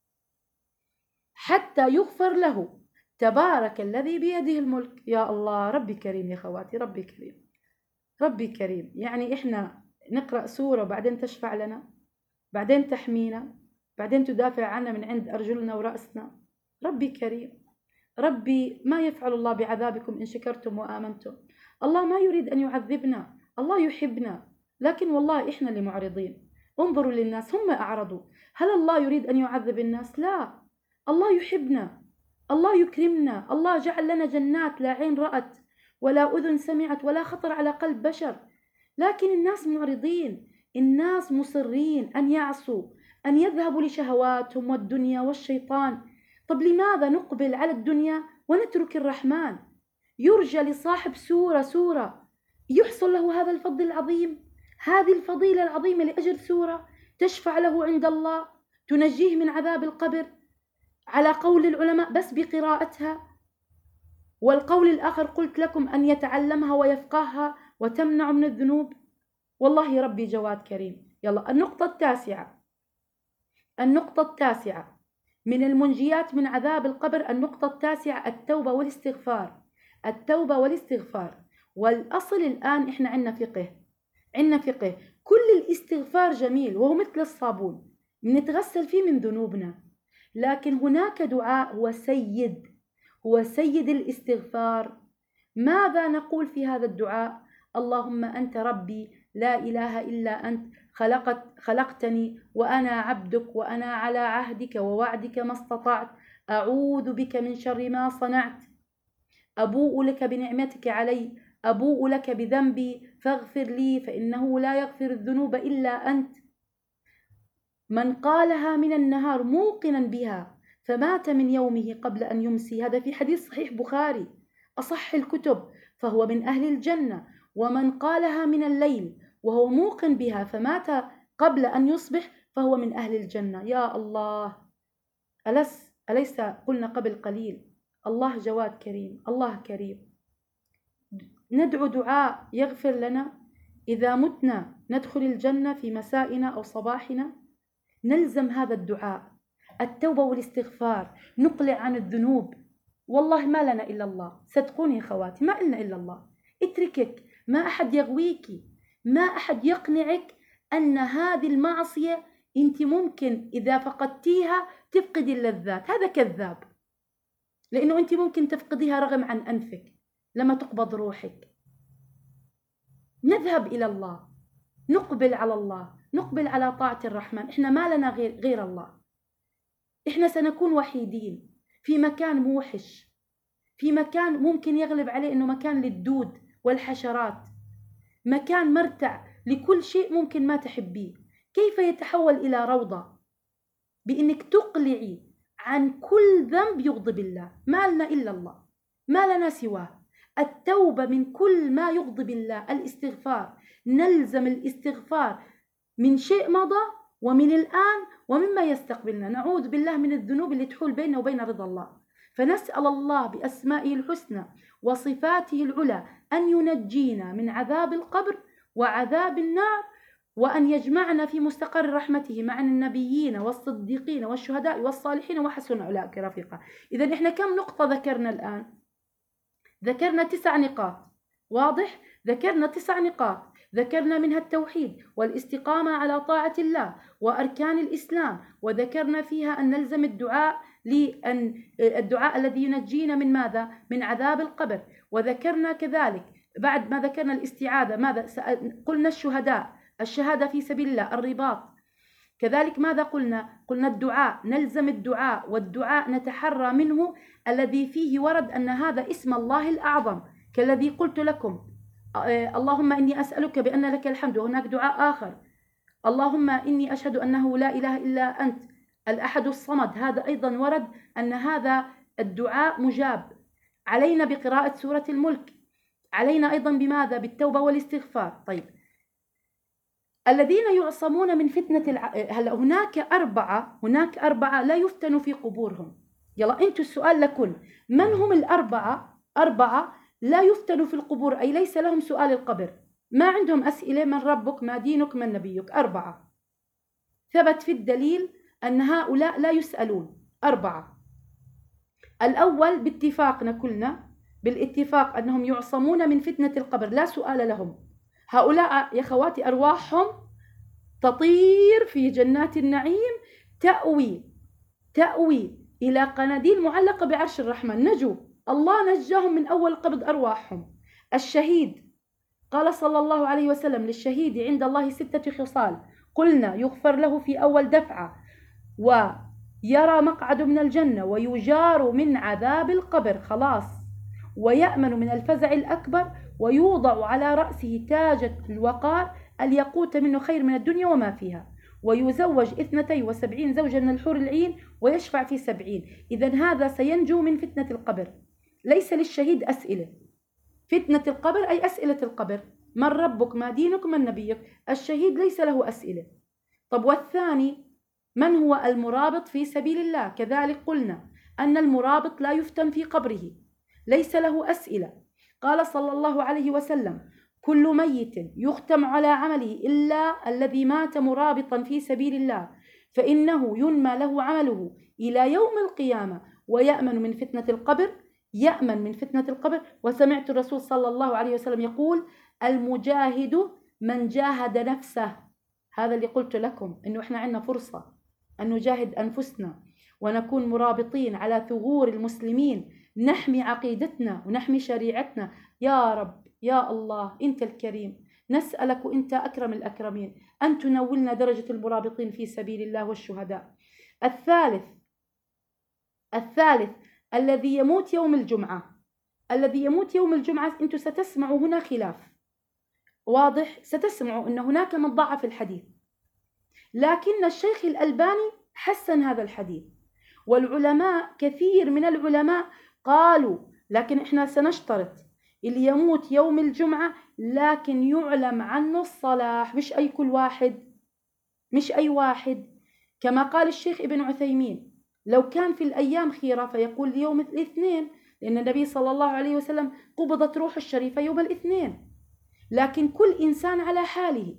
حتى يغفر له. تبارك الذي بيده الملك. يا الله، ربي كريم يا خواتي، ربي كريم. ربي كريم. يعني إحنا نقرأ سورة وبعدين تشفع لنا، بعدين تحمينا، بعدين تدافع عنا من عند أرجلنا ورأسنا. ربي كريم. ربي ما يفعل الله بعذابكم إن شكرتم وآمنتم. الله ما يريد أن يعذبنا، الله يحبنا، لكن والله إحنا اللي معرضين. انظروا للناس، هم أعرضوا. هل الله يريد أن يعذب الناس؟ لا، الله يحبنا، الله يكرمنا، الله جعل لنا جنات لا عين رأت ولا أذن سمعت ولا خطر على قلب بشر، لكن الناس معرضين، الناس مصرين أن يعصوا، أن يذهبوا لشهواتهم والدنيا والشيطان. طب لماذا نقبل على الدنيا ونترك الرحمن؟ يرجى لصاحب سورة سورة يحصل له هذا الفضل العظيم، هذه الفضيلة العظيمة لأجل سورة تشفع له عند الله، تنجيه من عذاب القبر على قول العلماء بس بقراءتها، والقول الآخر قلت لكم أن يتعلمها ويفقهها وتمنع من الذنوب. والله ربي جواد كريم. يلا النقطة التاسعة، النقطة التاسعة من المنجيات من عذاب القبر، النقطة التاسعة التوبة والاستغفار. التوبة والاستغفار. والأصل الآن إحنا عنا فقه، عنا فقه. كل الاستغفار جميل وهو مثل الصابون نتغسل فيه من ذنوبنا، لكن هناك دعاء هو سيد، هو سيد الاستغفار. ماذا نقول في هذا الدعاء؟ اللهم أنت ربي لا إله إلا أنت خلقت خلقتني وأنا عبدك وأنا على عهدك ووعدك ما استطعت، أعوذ بك من شر ما صنعت، أبوء لك بنعمتك علي، أبوء لك بذنبي فاغفر لي فإنه لا يغفر الذنوب إلا أنت. من قالها من النهار موقنا بها فمات من يومه قبل أن يمسي، هذا في حديث صحيح بخاري أصح الكتب، فهو من أهل الجنة. ومن قالها من الليل وهو موقن بها فمات قبل أن يصبح فهو من أهل الجنة. يا الله، ألس أليس قلنا قبل قليل الله جواد كريم، الله كريم. ندعو دعاء يغفر لنا إذا متنا ندخل الجنة في مسائنا أو صباحنا. نلزم هذا الدعاء، التوبة والاستغفار، نقلع عن الذنوب. والله ما لنا إلا الله، صدقوني خواتي ما لنا إلا الله. اتركك، ما أحد يغويك، ما أحد يقنعك أن هذه المعصية أنت ممكن إذا فقدتيها تفقدي اللذات. هذا كذاب، لأنه أنت ممكن تفقديها رغم عن أنفك لما تقبض روحك. نذهب إلى الله، نقبل على الله، نقبل على طاعة الرحمن. إحنا ما لنا غير, غير الله. إحنا سنكون وحيدين في مكان موحش، في مكان ممكن يغلب عليه أنه مكان للدود والحشرات، مكان مرتع لكل شيء ممكن ما تحبيه. كيف يتحول إلى روضة؟ بأنك تقلعي عن كل ذنب يغضب الله. ما لنا إلا الله، ما لنا سواه. التوبة من كل ما يغضب الله، الاستغفار، نلزم الاستغفار من شيء مضى ومن الآن ومما يستقبلنا. نعوذ بالله من الذنوب اللي تحول بيننا وبين رضا الله. فنسأل الله بأسمائه الحسنى وصفاته العلى أن ينجينا من عذاب القبر وعذاب النار، وأن يجمعنا في مستقر رحمته مع النبيين والصديقين والشهداء والصالحين وحسن أولئك رفيقا. إذا إحنا كم نقطة ذكرنا الآن؟ ذكرنا تسع نقاط، واضح؟ ذكرنا تسع نقاط، ذكرنا منها التوحيد والاستقامة على طاعة الله وأركان الإسلام، وذكرنا فيها أن نلزم الدعاء لأن الدعاء الذي ينجينا من ماذا؟ من عذاب القبر. وذكرنا كذلك بعد ما ذكرنا الاستعاذة ماذا؟ قلنا الشهداء، الشهادة في سبيل الله، الرباط. كذلك ماذا قلنا؟ قلنا الدعاء، نلزم الدعاء، والدعاء نتحرى منه الذي فيه ورد أن هذا اسم الله الأعظم، كالذي قلت لكم اللهم إني أسألك بأن لك الحمد. وهناك دعاء آخر اللهم إني أشهد أنه لا إله إلا أنت الأحد الصمد، هذا أيضا ورد أن هذا الدعاء مجاب. علينا بقراءة سورة الملك، علينا أيضا بماذا؟ بالتوبة والاستغفار. طيب، الذين يعصمون من فتنة الع... هلا هناك أربعة، هناك أربعة لا يفتنوا في قبورهم. يلا أنتوا السؤال لكل من هم الأربعة؟ أربعة لا يفتنوا في القبور، أي ليس لهم سؤال القبر، ما عندهم أسئلة من ربك ما دينك من نبيك. أربعة ثبت في الدليل أن هؤلاء لا يسألون. أربعة. الأول باتفاقنا كلنا بالاتفاق أنهم يعصمون من فتنة القبر، لا سؤال لهم. هؤلاء يا خواتي أرواحهم تطير في جنات النعيم، تأوي تأوي إلى قناديل معلقة بعرش الرحمن. نجوا، الله نجاهم من أول قبض أرواحهم. الشهيد قال صلى الله عليه وسلم: للشهيد عند الله ستة خصال، قلنا: يغفر له في أول دفعة، ويرى مقعد من الجنة، ويجار من عذاب القبر، خلاص، ويأمن من الفزع الأكبر، ويوضع على رأسه تاج الوقار الياقوت منه خير من الدنيا وما فيها، ويزوج اثنتي وسبعين زوجا من الحور العين، ويشفع في سبعين. إذن هذا سينجو من فتنة القبر. ليس للشهيد أسئلة. فتنة القبر أي أسئلة القبر: من ربك، ما دينك، من نبيك. الشهيد ليس له أسئلة. طب والثاني من هو المرابط في سبيل الله؟ كذلك قلنا أن المرابط لا يفتن في قبره، ليس له أسئلة. قال صلى الله عليه وسلم: كل ميت يختم على عمله إلا الذي مات مرابطا في سبيل الله، فإنه ينمى له عمله إلى يوم القيامة، ويأمن من فتنة القبر، يأمن من فتنة القبر. وسمعت الرسول صلى الله عليه وسلم يقول: المجاهد من جاهد نفسه. هذا اللي قلت لكم، إنه إحنا عندنا فرصة أن نجاهد أنفسنا ونكون مرابطين على ثغور المسلمين، نحمي عقيدتنا ونحمي شريعتنا. يا رب، يا الله، أنت الكريم، نسألك وأنت أكرم الأكرمين أن تنولنا درجة المرابطين في سبيل الله والشهداء. الثالث الثالث الذي يموت يوم الجمعة. الذي يموت يوم الجمعة، أنتم ستسمعوا هنا خلاف واضح، ستسمعوا أن هناك من ضعف الحديث، لكن الشيخ الألباني حسن هذا الحديث، والعلماء كثير من العلماء قالوا: لكن إحنا سنشترط اللي يموت يوم الجمعة لكن يعلم عنه الصلاح، مش أي كل واحد، مش أي واحد. كما قال الشيخ ابن عثيمين: لو كان في الأيام خيرة فيقول يوم الاثنين، لأن النبي صلى الله عليه وسلم قبضت روح الشريفة يوم الاثنين. لكن كل إنسان على حاله.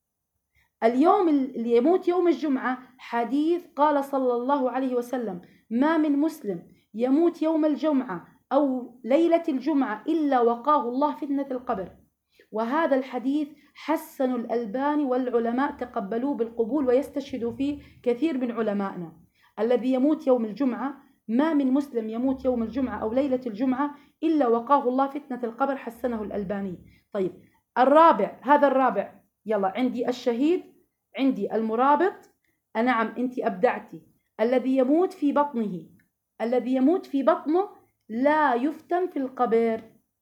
اليوم اللي يموت يوم الجمعة، حديث قال صلى الله عليه وسلم: ما من مسلم يموت يوم الجمعة أو ليلة الجمعة إلا وقاه الله فتنة القبر. وهذا الحديث حسن الألباني والعلماء تقبلوه بالقبول ويستشهدوا فيه كثير من علمائنا. الذي يموت يوم الجمعة، ما من مسلم يموت يوم الجمعة أو ليلة الجمعة إلا وقاه الله فتنة القبر، حسنه الألباني. طيب، الرابع، هذا الرابع. يلا، عندي الشهيد، عندي المرابط. نعم، أنت أبدعتي. الذي يموت في بطنه، الذي يموت في بطنه لا يفتن في القبر.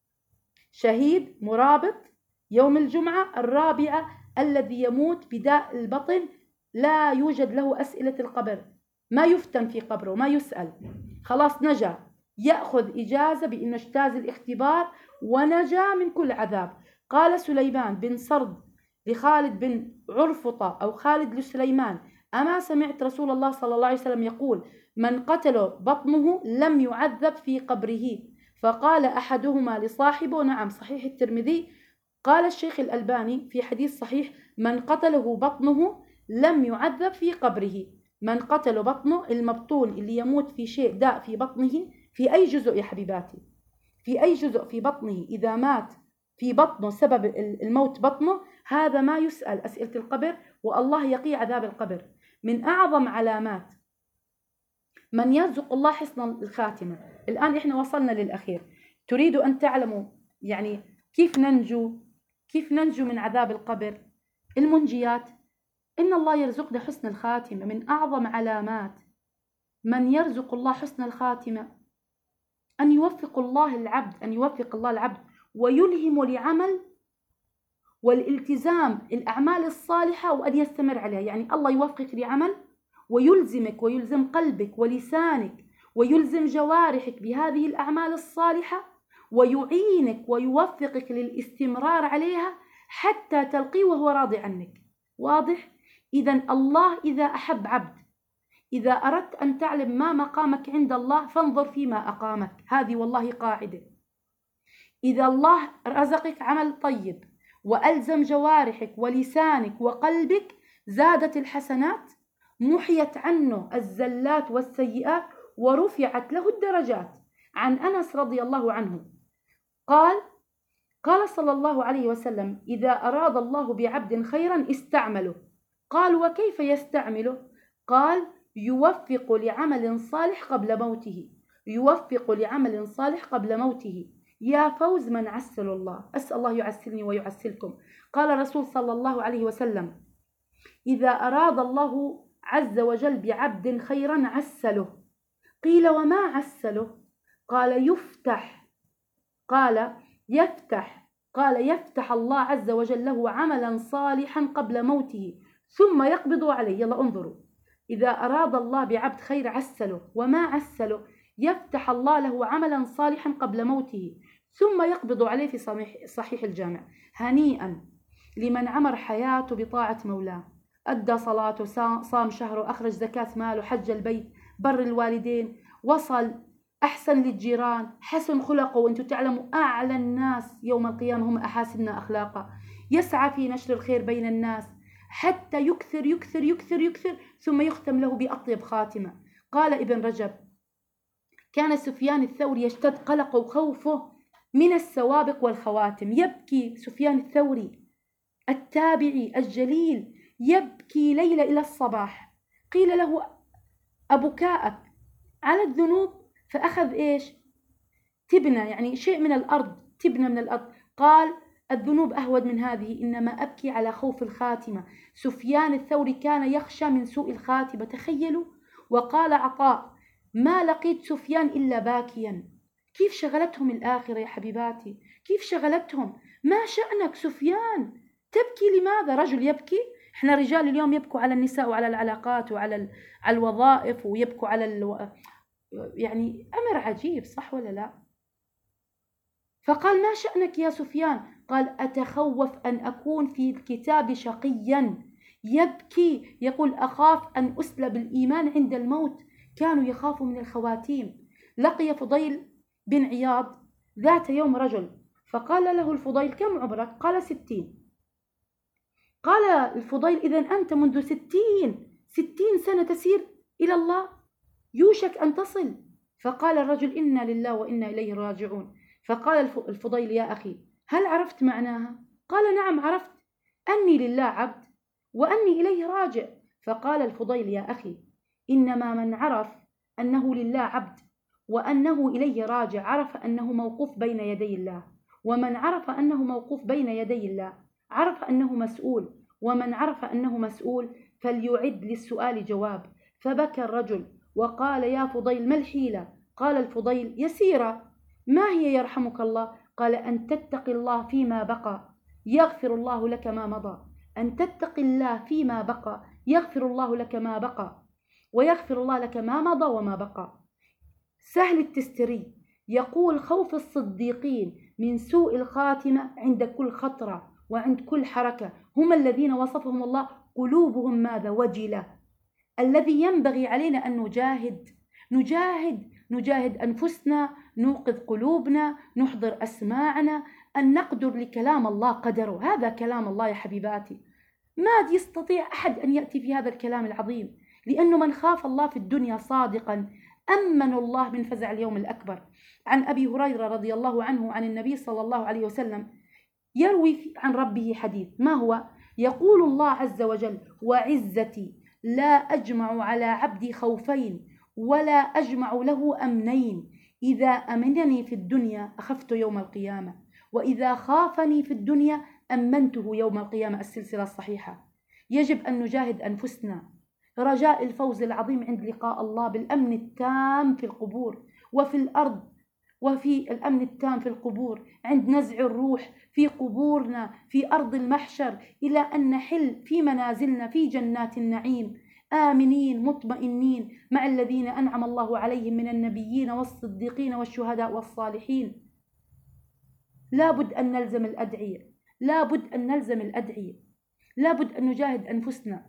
شهيد، مرابط، يوم الجمعة. الرابعة الذي يموت بداء البطن، لا يوجد له أسئلة القبر، ما يفتن في قبره، ما يسأل، خلاص نجا، يأخذ إجازة بأنه اجتاز الاختبار ونجا من كل عذاب. قال سليمان بن سرد لخالد بن عرفطة أو خالد لسليمان: أما سمعت رسول الله صلى الله عليه وسلم يقول: من قتل بطنه لم يعذب في قبره؟ فقال أحدهما لصاحبه: نعم، صحيح الترمذي. قال الشيخ الألباني في حديث صحيح: من قتله بطنه لم يعذب في قبره. من قتل بطنه، المبطون اللي يموت في شيء داء في بطنه، في أي جزء يا حبيباتي، في أي جزء في بطنه، إذا مات في بطنه سبب الموت بطنه، هذا ما يسأل أسئلة القبر، والله يقي عذاب القبر. من أعظم علامات من يرزق الله حسن الخاتمة. الآن إحنا وصلنا للأخير. تريد أن تعلموا يعني كيف ننجو، كيف ننجو من عذاب القبر؟ المنجيات: إن الله يرزقنا حسن الخاتمة. من أعظم علامات من يرزق الله حسن الخاتمة أن يوفق الله العبد، أن يوفق الله العبد ويلهم لعمل والالتزام الأعمال الصالحة وأن يستمر عليها. يعني الله يوفقك لعمل ويلزمك ويلزم قلبك ولسانك ويلزم جوارحك بهذه الأعمال الصالحة، ويعينك ويوفقك للاستمرار عليها حتى تلقيه وهو راضي عنك. واضح؟ إذن الله إذا أحب عبد، إذا أردت أن تعلم ما مقامك عند الله فانظر فيما أقامك. هذه والله قاعدة. إذا الله رزقك عمل طيب وألزم جوارحك ولسانك وقلبك، زادت الحسنات، محيت عنه الزلات والسيئات، ورفعت له الدرجات. عن أنس رضي الله عنه قال: قال صلى الله عليه وسلم: إذا أراد الله بعبد خيرا استعمله. قال: وكيف يستعمله؟ قال: يوفق لعمل صالح قبل موته، يوفق لعمل صالح قبل موته. يا فوز من عسل الله، أسأل الله يعسلني ويعسلكم. قال الرسول صلى الله عليه وسلم: إذا أراد الله عز وجل بعبد خيرا عسله. قيل: وما عسله؟ قال: يفتح قال يفتح قال يفتح الله عز وجل له عملا صالحا قبل موته ثم يقبض عليه. يلا انظروا، إذا أراد الله بعبد خير عسله. وما عسله؟ يفتح الله له عملا صالحا قبل موته ثم يقبض عليه في صحيح الجامع. هنيئا لمن عمر حياته بطاعة مولاه، أدى صلاته، صام شهره، أخرج زكاة ماله، حج البيت، بر الوالدين، وصل، أحسن للجيران، حسن خلقه. وأنتم تعلموا أعلى الناس يوم القيامة هم أحاسننا أخلاقا. يسعى في نشر الخير بين الناس حتى يكثر يكثر يكثر يكثر ثم يختم له بأطيب خاتمة. قال ابن رجب: كان سفيان الثوري يشتد قلقه وخوفه من السوابق والخواتم. يبكي سفيان الثوري التابعي الجليل، يبكي ليلة إلى الصباح. قيل له: أبكاءك على الذنوب؟ فأخذ إيش؟ تبنى، يعني شيء من الأرض، تبنى من الأرض. قال: الذنوب أهون من هذه، إنما أبكي على خوف الخاتمة. سفيان الثوري كان يخشى من سوء الخاتمة، تخيلوا. وقال عطاء: ما لقيت سفيان إلا باكيا. كيف شغلتهم الآخرة يا حبيباتي، كيف شغلتهم. ما شأنك سفيان تبكي؟ لماذا رجل يبكي؟ احنا رجال اليوم يبكوا على النساء وعلى العلاقات وعلى على الوظائف، ويبكوا على الو... يعني أمر عجيب، صح ولا لا؟ فقال: ما شأنك يا سفيان؟ قال: أتخوف أن أكون في الكتاب شقيا. يبكي يقول: أخاف أن أسلب الإيمان عند الموت. كانوا يخافوا من الخواتيم. لقي فضيل بن عياض ذات يوم رجل، فقال له الفضيل: كم عمرك؟ قال: ستين. قال الفضيل: إذن أنت منذ ستين ستين سنة تسير إلى الله، يوشك أن تصل. فقال الرجل: إنا لله وإنا إليه راجعون. فقال الفضيل: يا أخي، هل عرفت معناها؟ قال: نعم عرفت، أني لله عبد وأني إليه راجع. فقال الفضيل: يا أخي، إنما من عرف أنه لله عبد وأنه إليه راجع عرف أنه موقوف بين يدي الله، ومن عرف أنه موقوف بين يدي الله عرف أنه مسؤول، ومن عرف أنه مسؤول فليعد للسؤال جواب. فبكى الرجل وقال: يا فضيل، ما الحيلة؟ قال الفضيل: يسيرة. ما هي يرحمك الله؟ قال: أن تتقي الله فيما بقى يغفر الله لك ما مضى. أن تتقي الله فيما بقى يغفر الله لك ما بقى، ويغفر الله لك ما مضى وما بقى. سهل التستري يقول: خوف الصديقين من سوء الخاتمة عند كل خطرة وعند كل حركة هم الذين وصفهم الله قلوبهم ماذا؟ وجلة. الذي ينبغي علينا أن نجاهد نجاهد نجاهد أنفسنا، نوقظ قلوبنا، نحضر أسماعنا، أن نقدر لكلام الله قدره. هذا كلام الله يا حبيباتي، ما يستطيع أحد أن يأتي في هذا الكلام العظيم، لأنه من خاف الله في الدنيا صادقا أمن الله من فزع اليوم الأكبر. عن أبي هريرة رضي الله عنه عن النبي صلى الله عليه وسلم يروي عن ربه حديث، ما هو؟ يقول الله عز وجل: وعزتي لا أجمع على عبدي خوفين ولا أجمع له أمنين، إذا أمنني في الدنيا أخفت يوم القيامة، وإذا خافني في الدنيا أمنته يوم القيامة. السلسلة الصحيحة. يجب أن نجاهد أنفسنا رجاء الفوز العظيم عند لقاء الله بالأمن التام في القبور وفي الأرض، وفي الأمن التام في القبور عند نزع الروح في قبورنا في أرض المحشر، إلى أن نحل في منازلنا في جنات النعيم آمنين مطمئنين مع الذين أنعم الله عليهم من النبيين والصديقين والشهداء والصالحين. لابد أن نلزم الأدعية، لابد أن نلزم الأدعية، لابد أن نجاهد أنفسنا،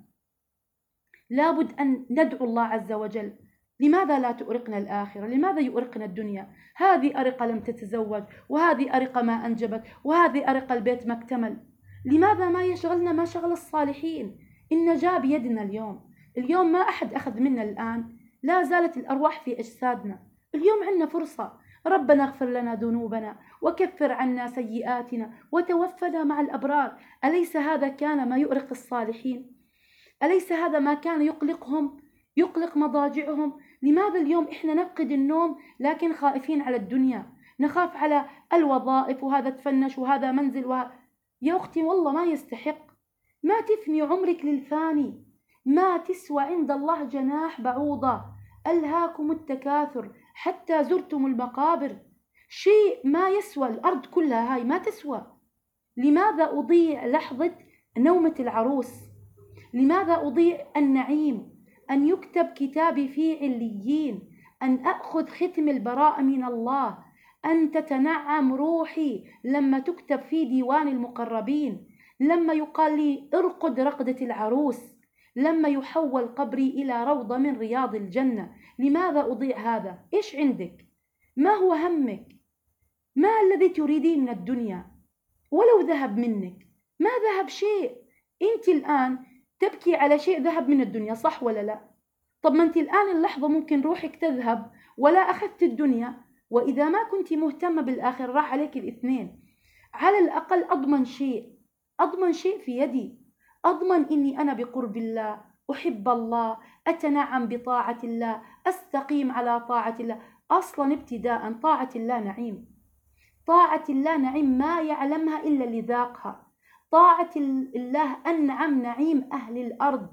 لابد أن ندعو الله عز وجل. لماذا لا تؤرقنا الآخرة؟ لماذا يؤرقنا الدنيا؟ هذه أرقة لم تتزوج، وهذه أرقة ما أنجبت، وهذه أرقة البيت ما اكتمل. لماذا ما يشغلنا ما شغل الصالحين؟ النجاة بيدنا اليوم. اليوم ما أحد أخذ منا الآن، لا زالت الأرواح في أجسادنا. اليوم عندنا فرصة، ربنا اغفر لنا ذنوبنا وكفر عنا سيئاتنا وتوفنا مع الأبرار. أليس هذا كان ما يؤرق الصالحين؟ أليس هذا ما كان يقلقهم، يقلق مضاجعهم؟ لماذا اليوم إحنا نفقد النوم لكن خائفين على الدنيا؟ نخاف على الوظائف، وهذا تفنش وهذا منزل وه... يا أختي والله ما يستحق. ما تفني عمرك للفاني، ما تسوى عند الله جناح بعوضة. ألهاكم التكاثر حتى زرتم المقابر. شيء ما يسوى، الأرض كلها هاي ما تسوى. لماذا أضيع لحظة نومة العروس؟ لماذا أضيع النعيم أن يكتب كتابي في عليين، أن أخذ ختم البراءة من الله، أن تتنعم روحي لما تكتب في ديوان المقربين، لما يقال لي ارقد رقدة العروس، لما يحول قبري إلى روضة من رياض الجنة؟ لماذا أضيع هذا؟ إيش عندك؟ ما هو همك؟ ما الذي تريدين من الدنيا؟ ولو ذهب منك، ما ذهب شيء. أنت الآن تبكي على شيء ذهب من الدنيا، صح ولا لا؟ طب ما أنت الآن اللحظة ممكن روحك تذهب ولا أخذت الدنيا، وإذا ما كنت مهتمة بالآخر راح عليك الاثنين. على الأقل أضمن شيء، أضمن شيء في يدي، أضمن إني أنا بقرب الله، أحب الله، أتنعم بطاعة الله، أستقيم على طاعة الله. أصلا ابتداء طاعة الله نعيم، طاعة الله نعيم ما يعلمها إلا اللي ذاقها. طاعة الله أنعم نعيم أهل الأرض.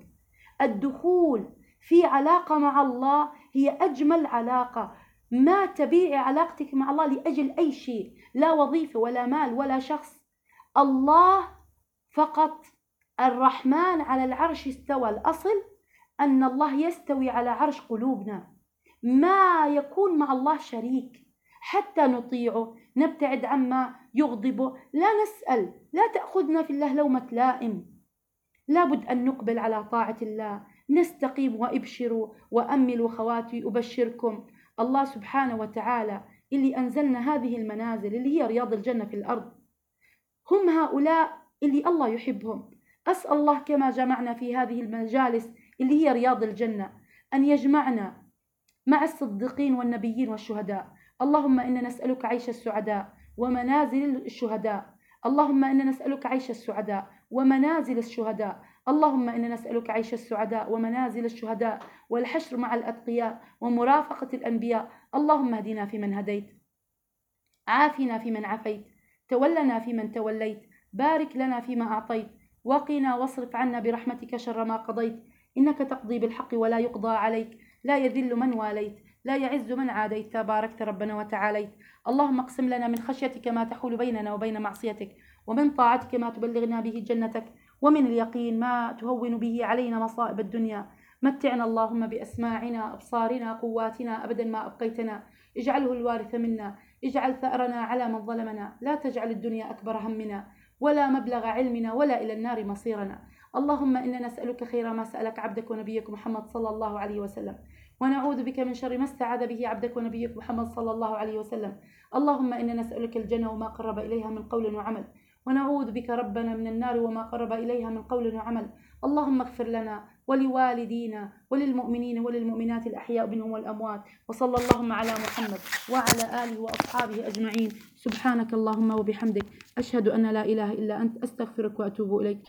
الدخول في علاقة مع الله هي أجمل علاقة. ما تبيعي علاقتك مع الله لأجل أي شيء، لا وظيفة ولا مال ولا شخص، الله فقط. الرحمن على العرش استوى. الأصل أن الله يستوي على عرش قلوبنا، ما يكون مع الله شريك حتى نطيعه، نبتعد عما يغضبه، لا نسأل، لا تأخذنا في الله لومة لائم. لابد أن نقبل على طاعة الله، نستقيم. وابشروا وأملوا خواتي أبشركم. الله سبحانه وتعالى اللي أنزلنا هذه المنازل اللي هي رياض الجنة في الأرض، هم هؤلاء اللي الله يحبهم. أسأل الله كما جمعنا في هذه المجالس اللي هي رياض الجنة أن يجمعنا مع الصديقين والنبيين والشهداء. اللهم إنا نسألك عيش السعداء ومنازل الشهداء. اللهم إنا نسألك عيش السعداء ومنازل الشهداء. اللهم إنا نسألك عيش السعداء ومنازل الشهداء والحشر مع الأتقياء ومرافقة الأنبياء. اللهم اهدنا فيمن هديت، عافنا فيمن عافيت، تولنا فيمن توليت، بارك لنا فيما أعطيت، وقنا واصرف عنا برحمتك شر ما قضيت. إنك تقضي بالحق ولا يقضى عليك، لا يذل من واليت، لا يعز من عاديت، تباركت ربنا وتعاليت. اللهم اقسم لنا من خشيتك ما تحول بيننا وبين معصيتك، ومن طاعتك ما تبلغنا به جنتك، ومن اليقين ما تهون به علينا مصائب الدنيا. متعنا اللهم بأسماعنا أبصارنا قواتنا أبدا ما أبقيتنا، اجعله الوارث منا، اجعل ثأرنا على من ظلمنا، لا تجعل الدنيا أكبر همنا ولا مبلغ علمنا ولا إلى النار مصيرنا. اللهم إنا نسألك خير ما سألك عبدك ونبيك محمد صلى الله عليه وسلم، ونعوذ بك من شر ما استعاذ به عبدك ونبيك محمد صلى الله عليه وسلم. اللهم إنا نسألك الجنة وما قرب إليها من قول وعمل، ونعوذ بك ربنا من النار وما قرب إليها من قول وعمل. اللهم اغفر لنا ولوالدينا وللمؤمنين وللمؤمنات الأحياء منهم والأموات. وصلى اللهم على محمد وعلى آله وأصحابه أجمعين. سبحانك اللهم وبحمدك، أشهد أن لا إله إلا أنت، أستغفرك وأتوب إليك.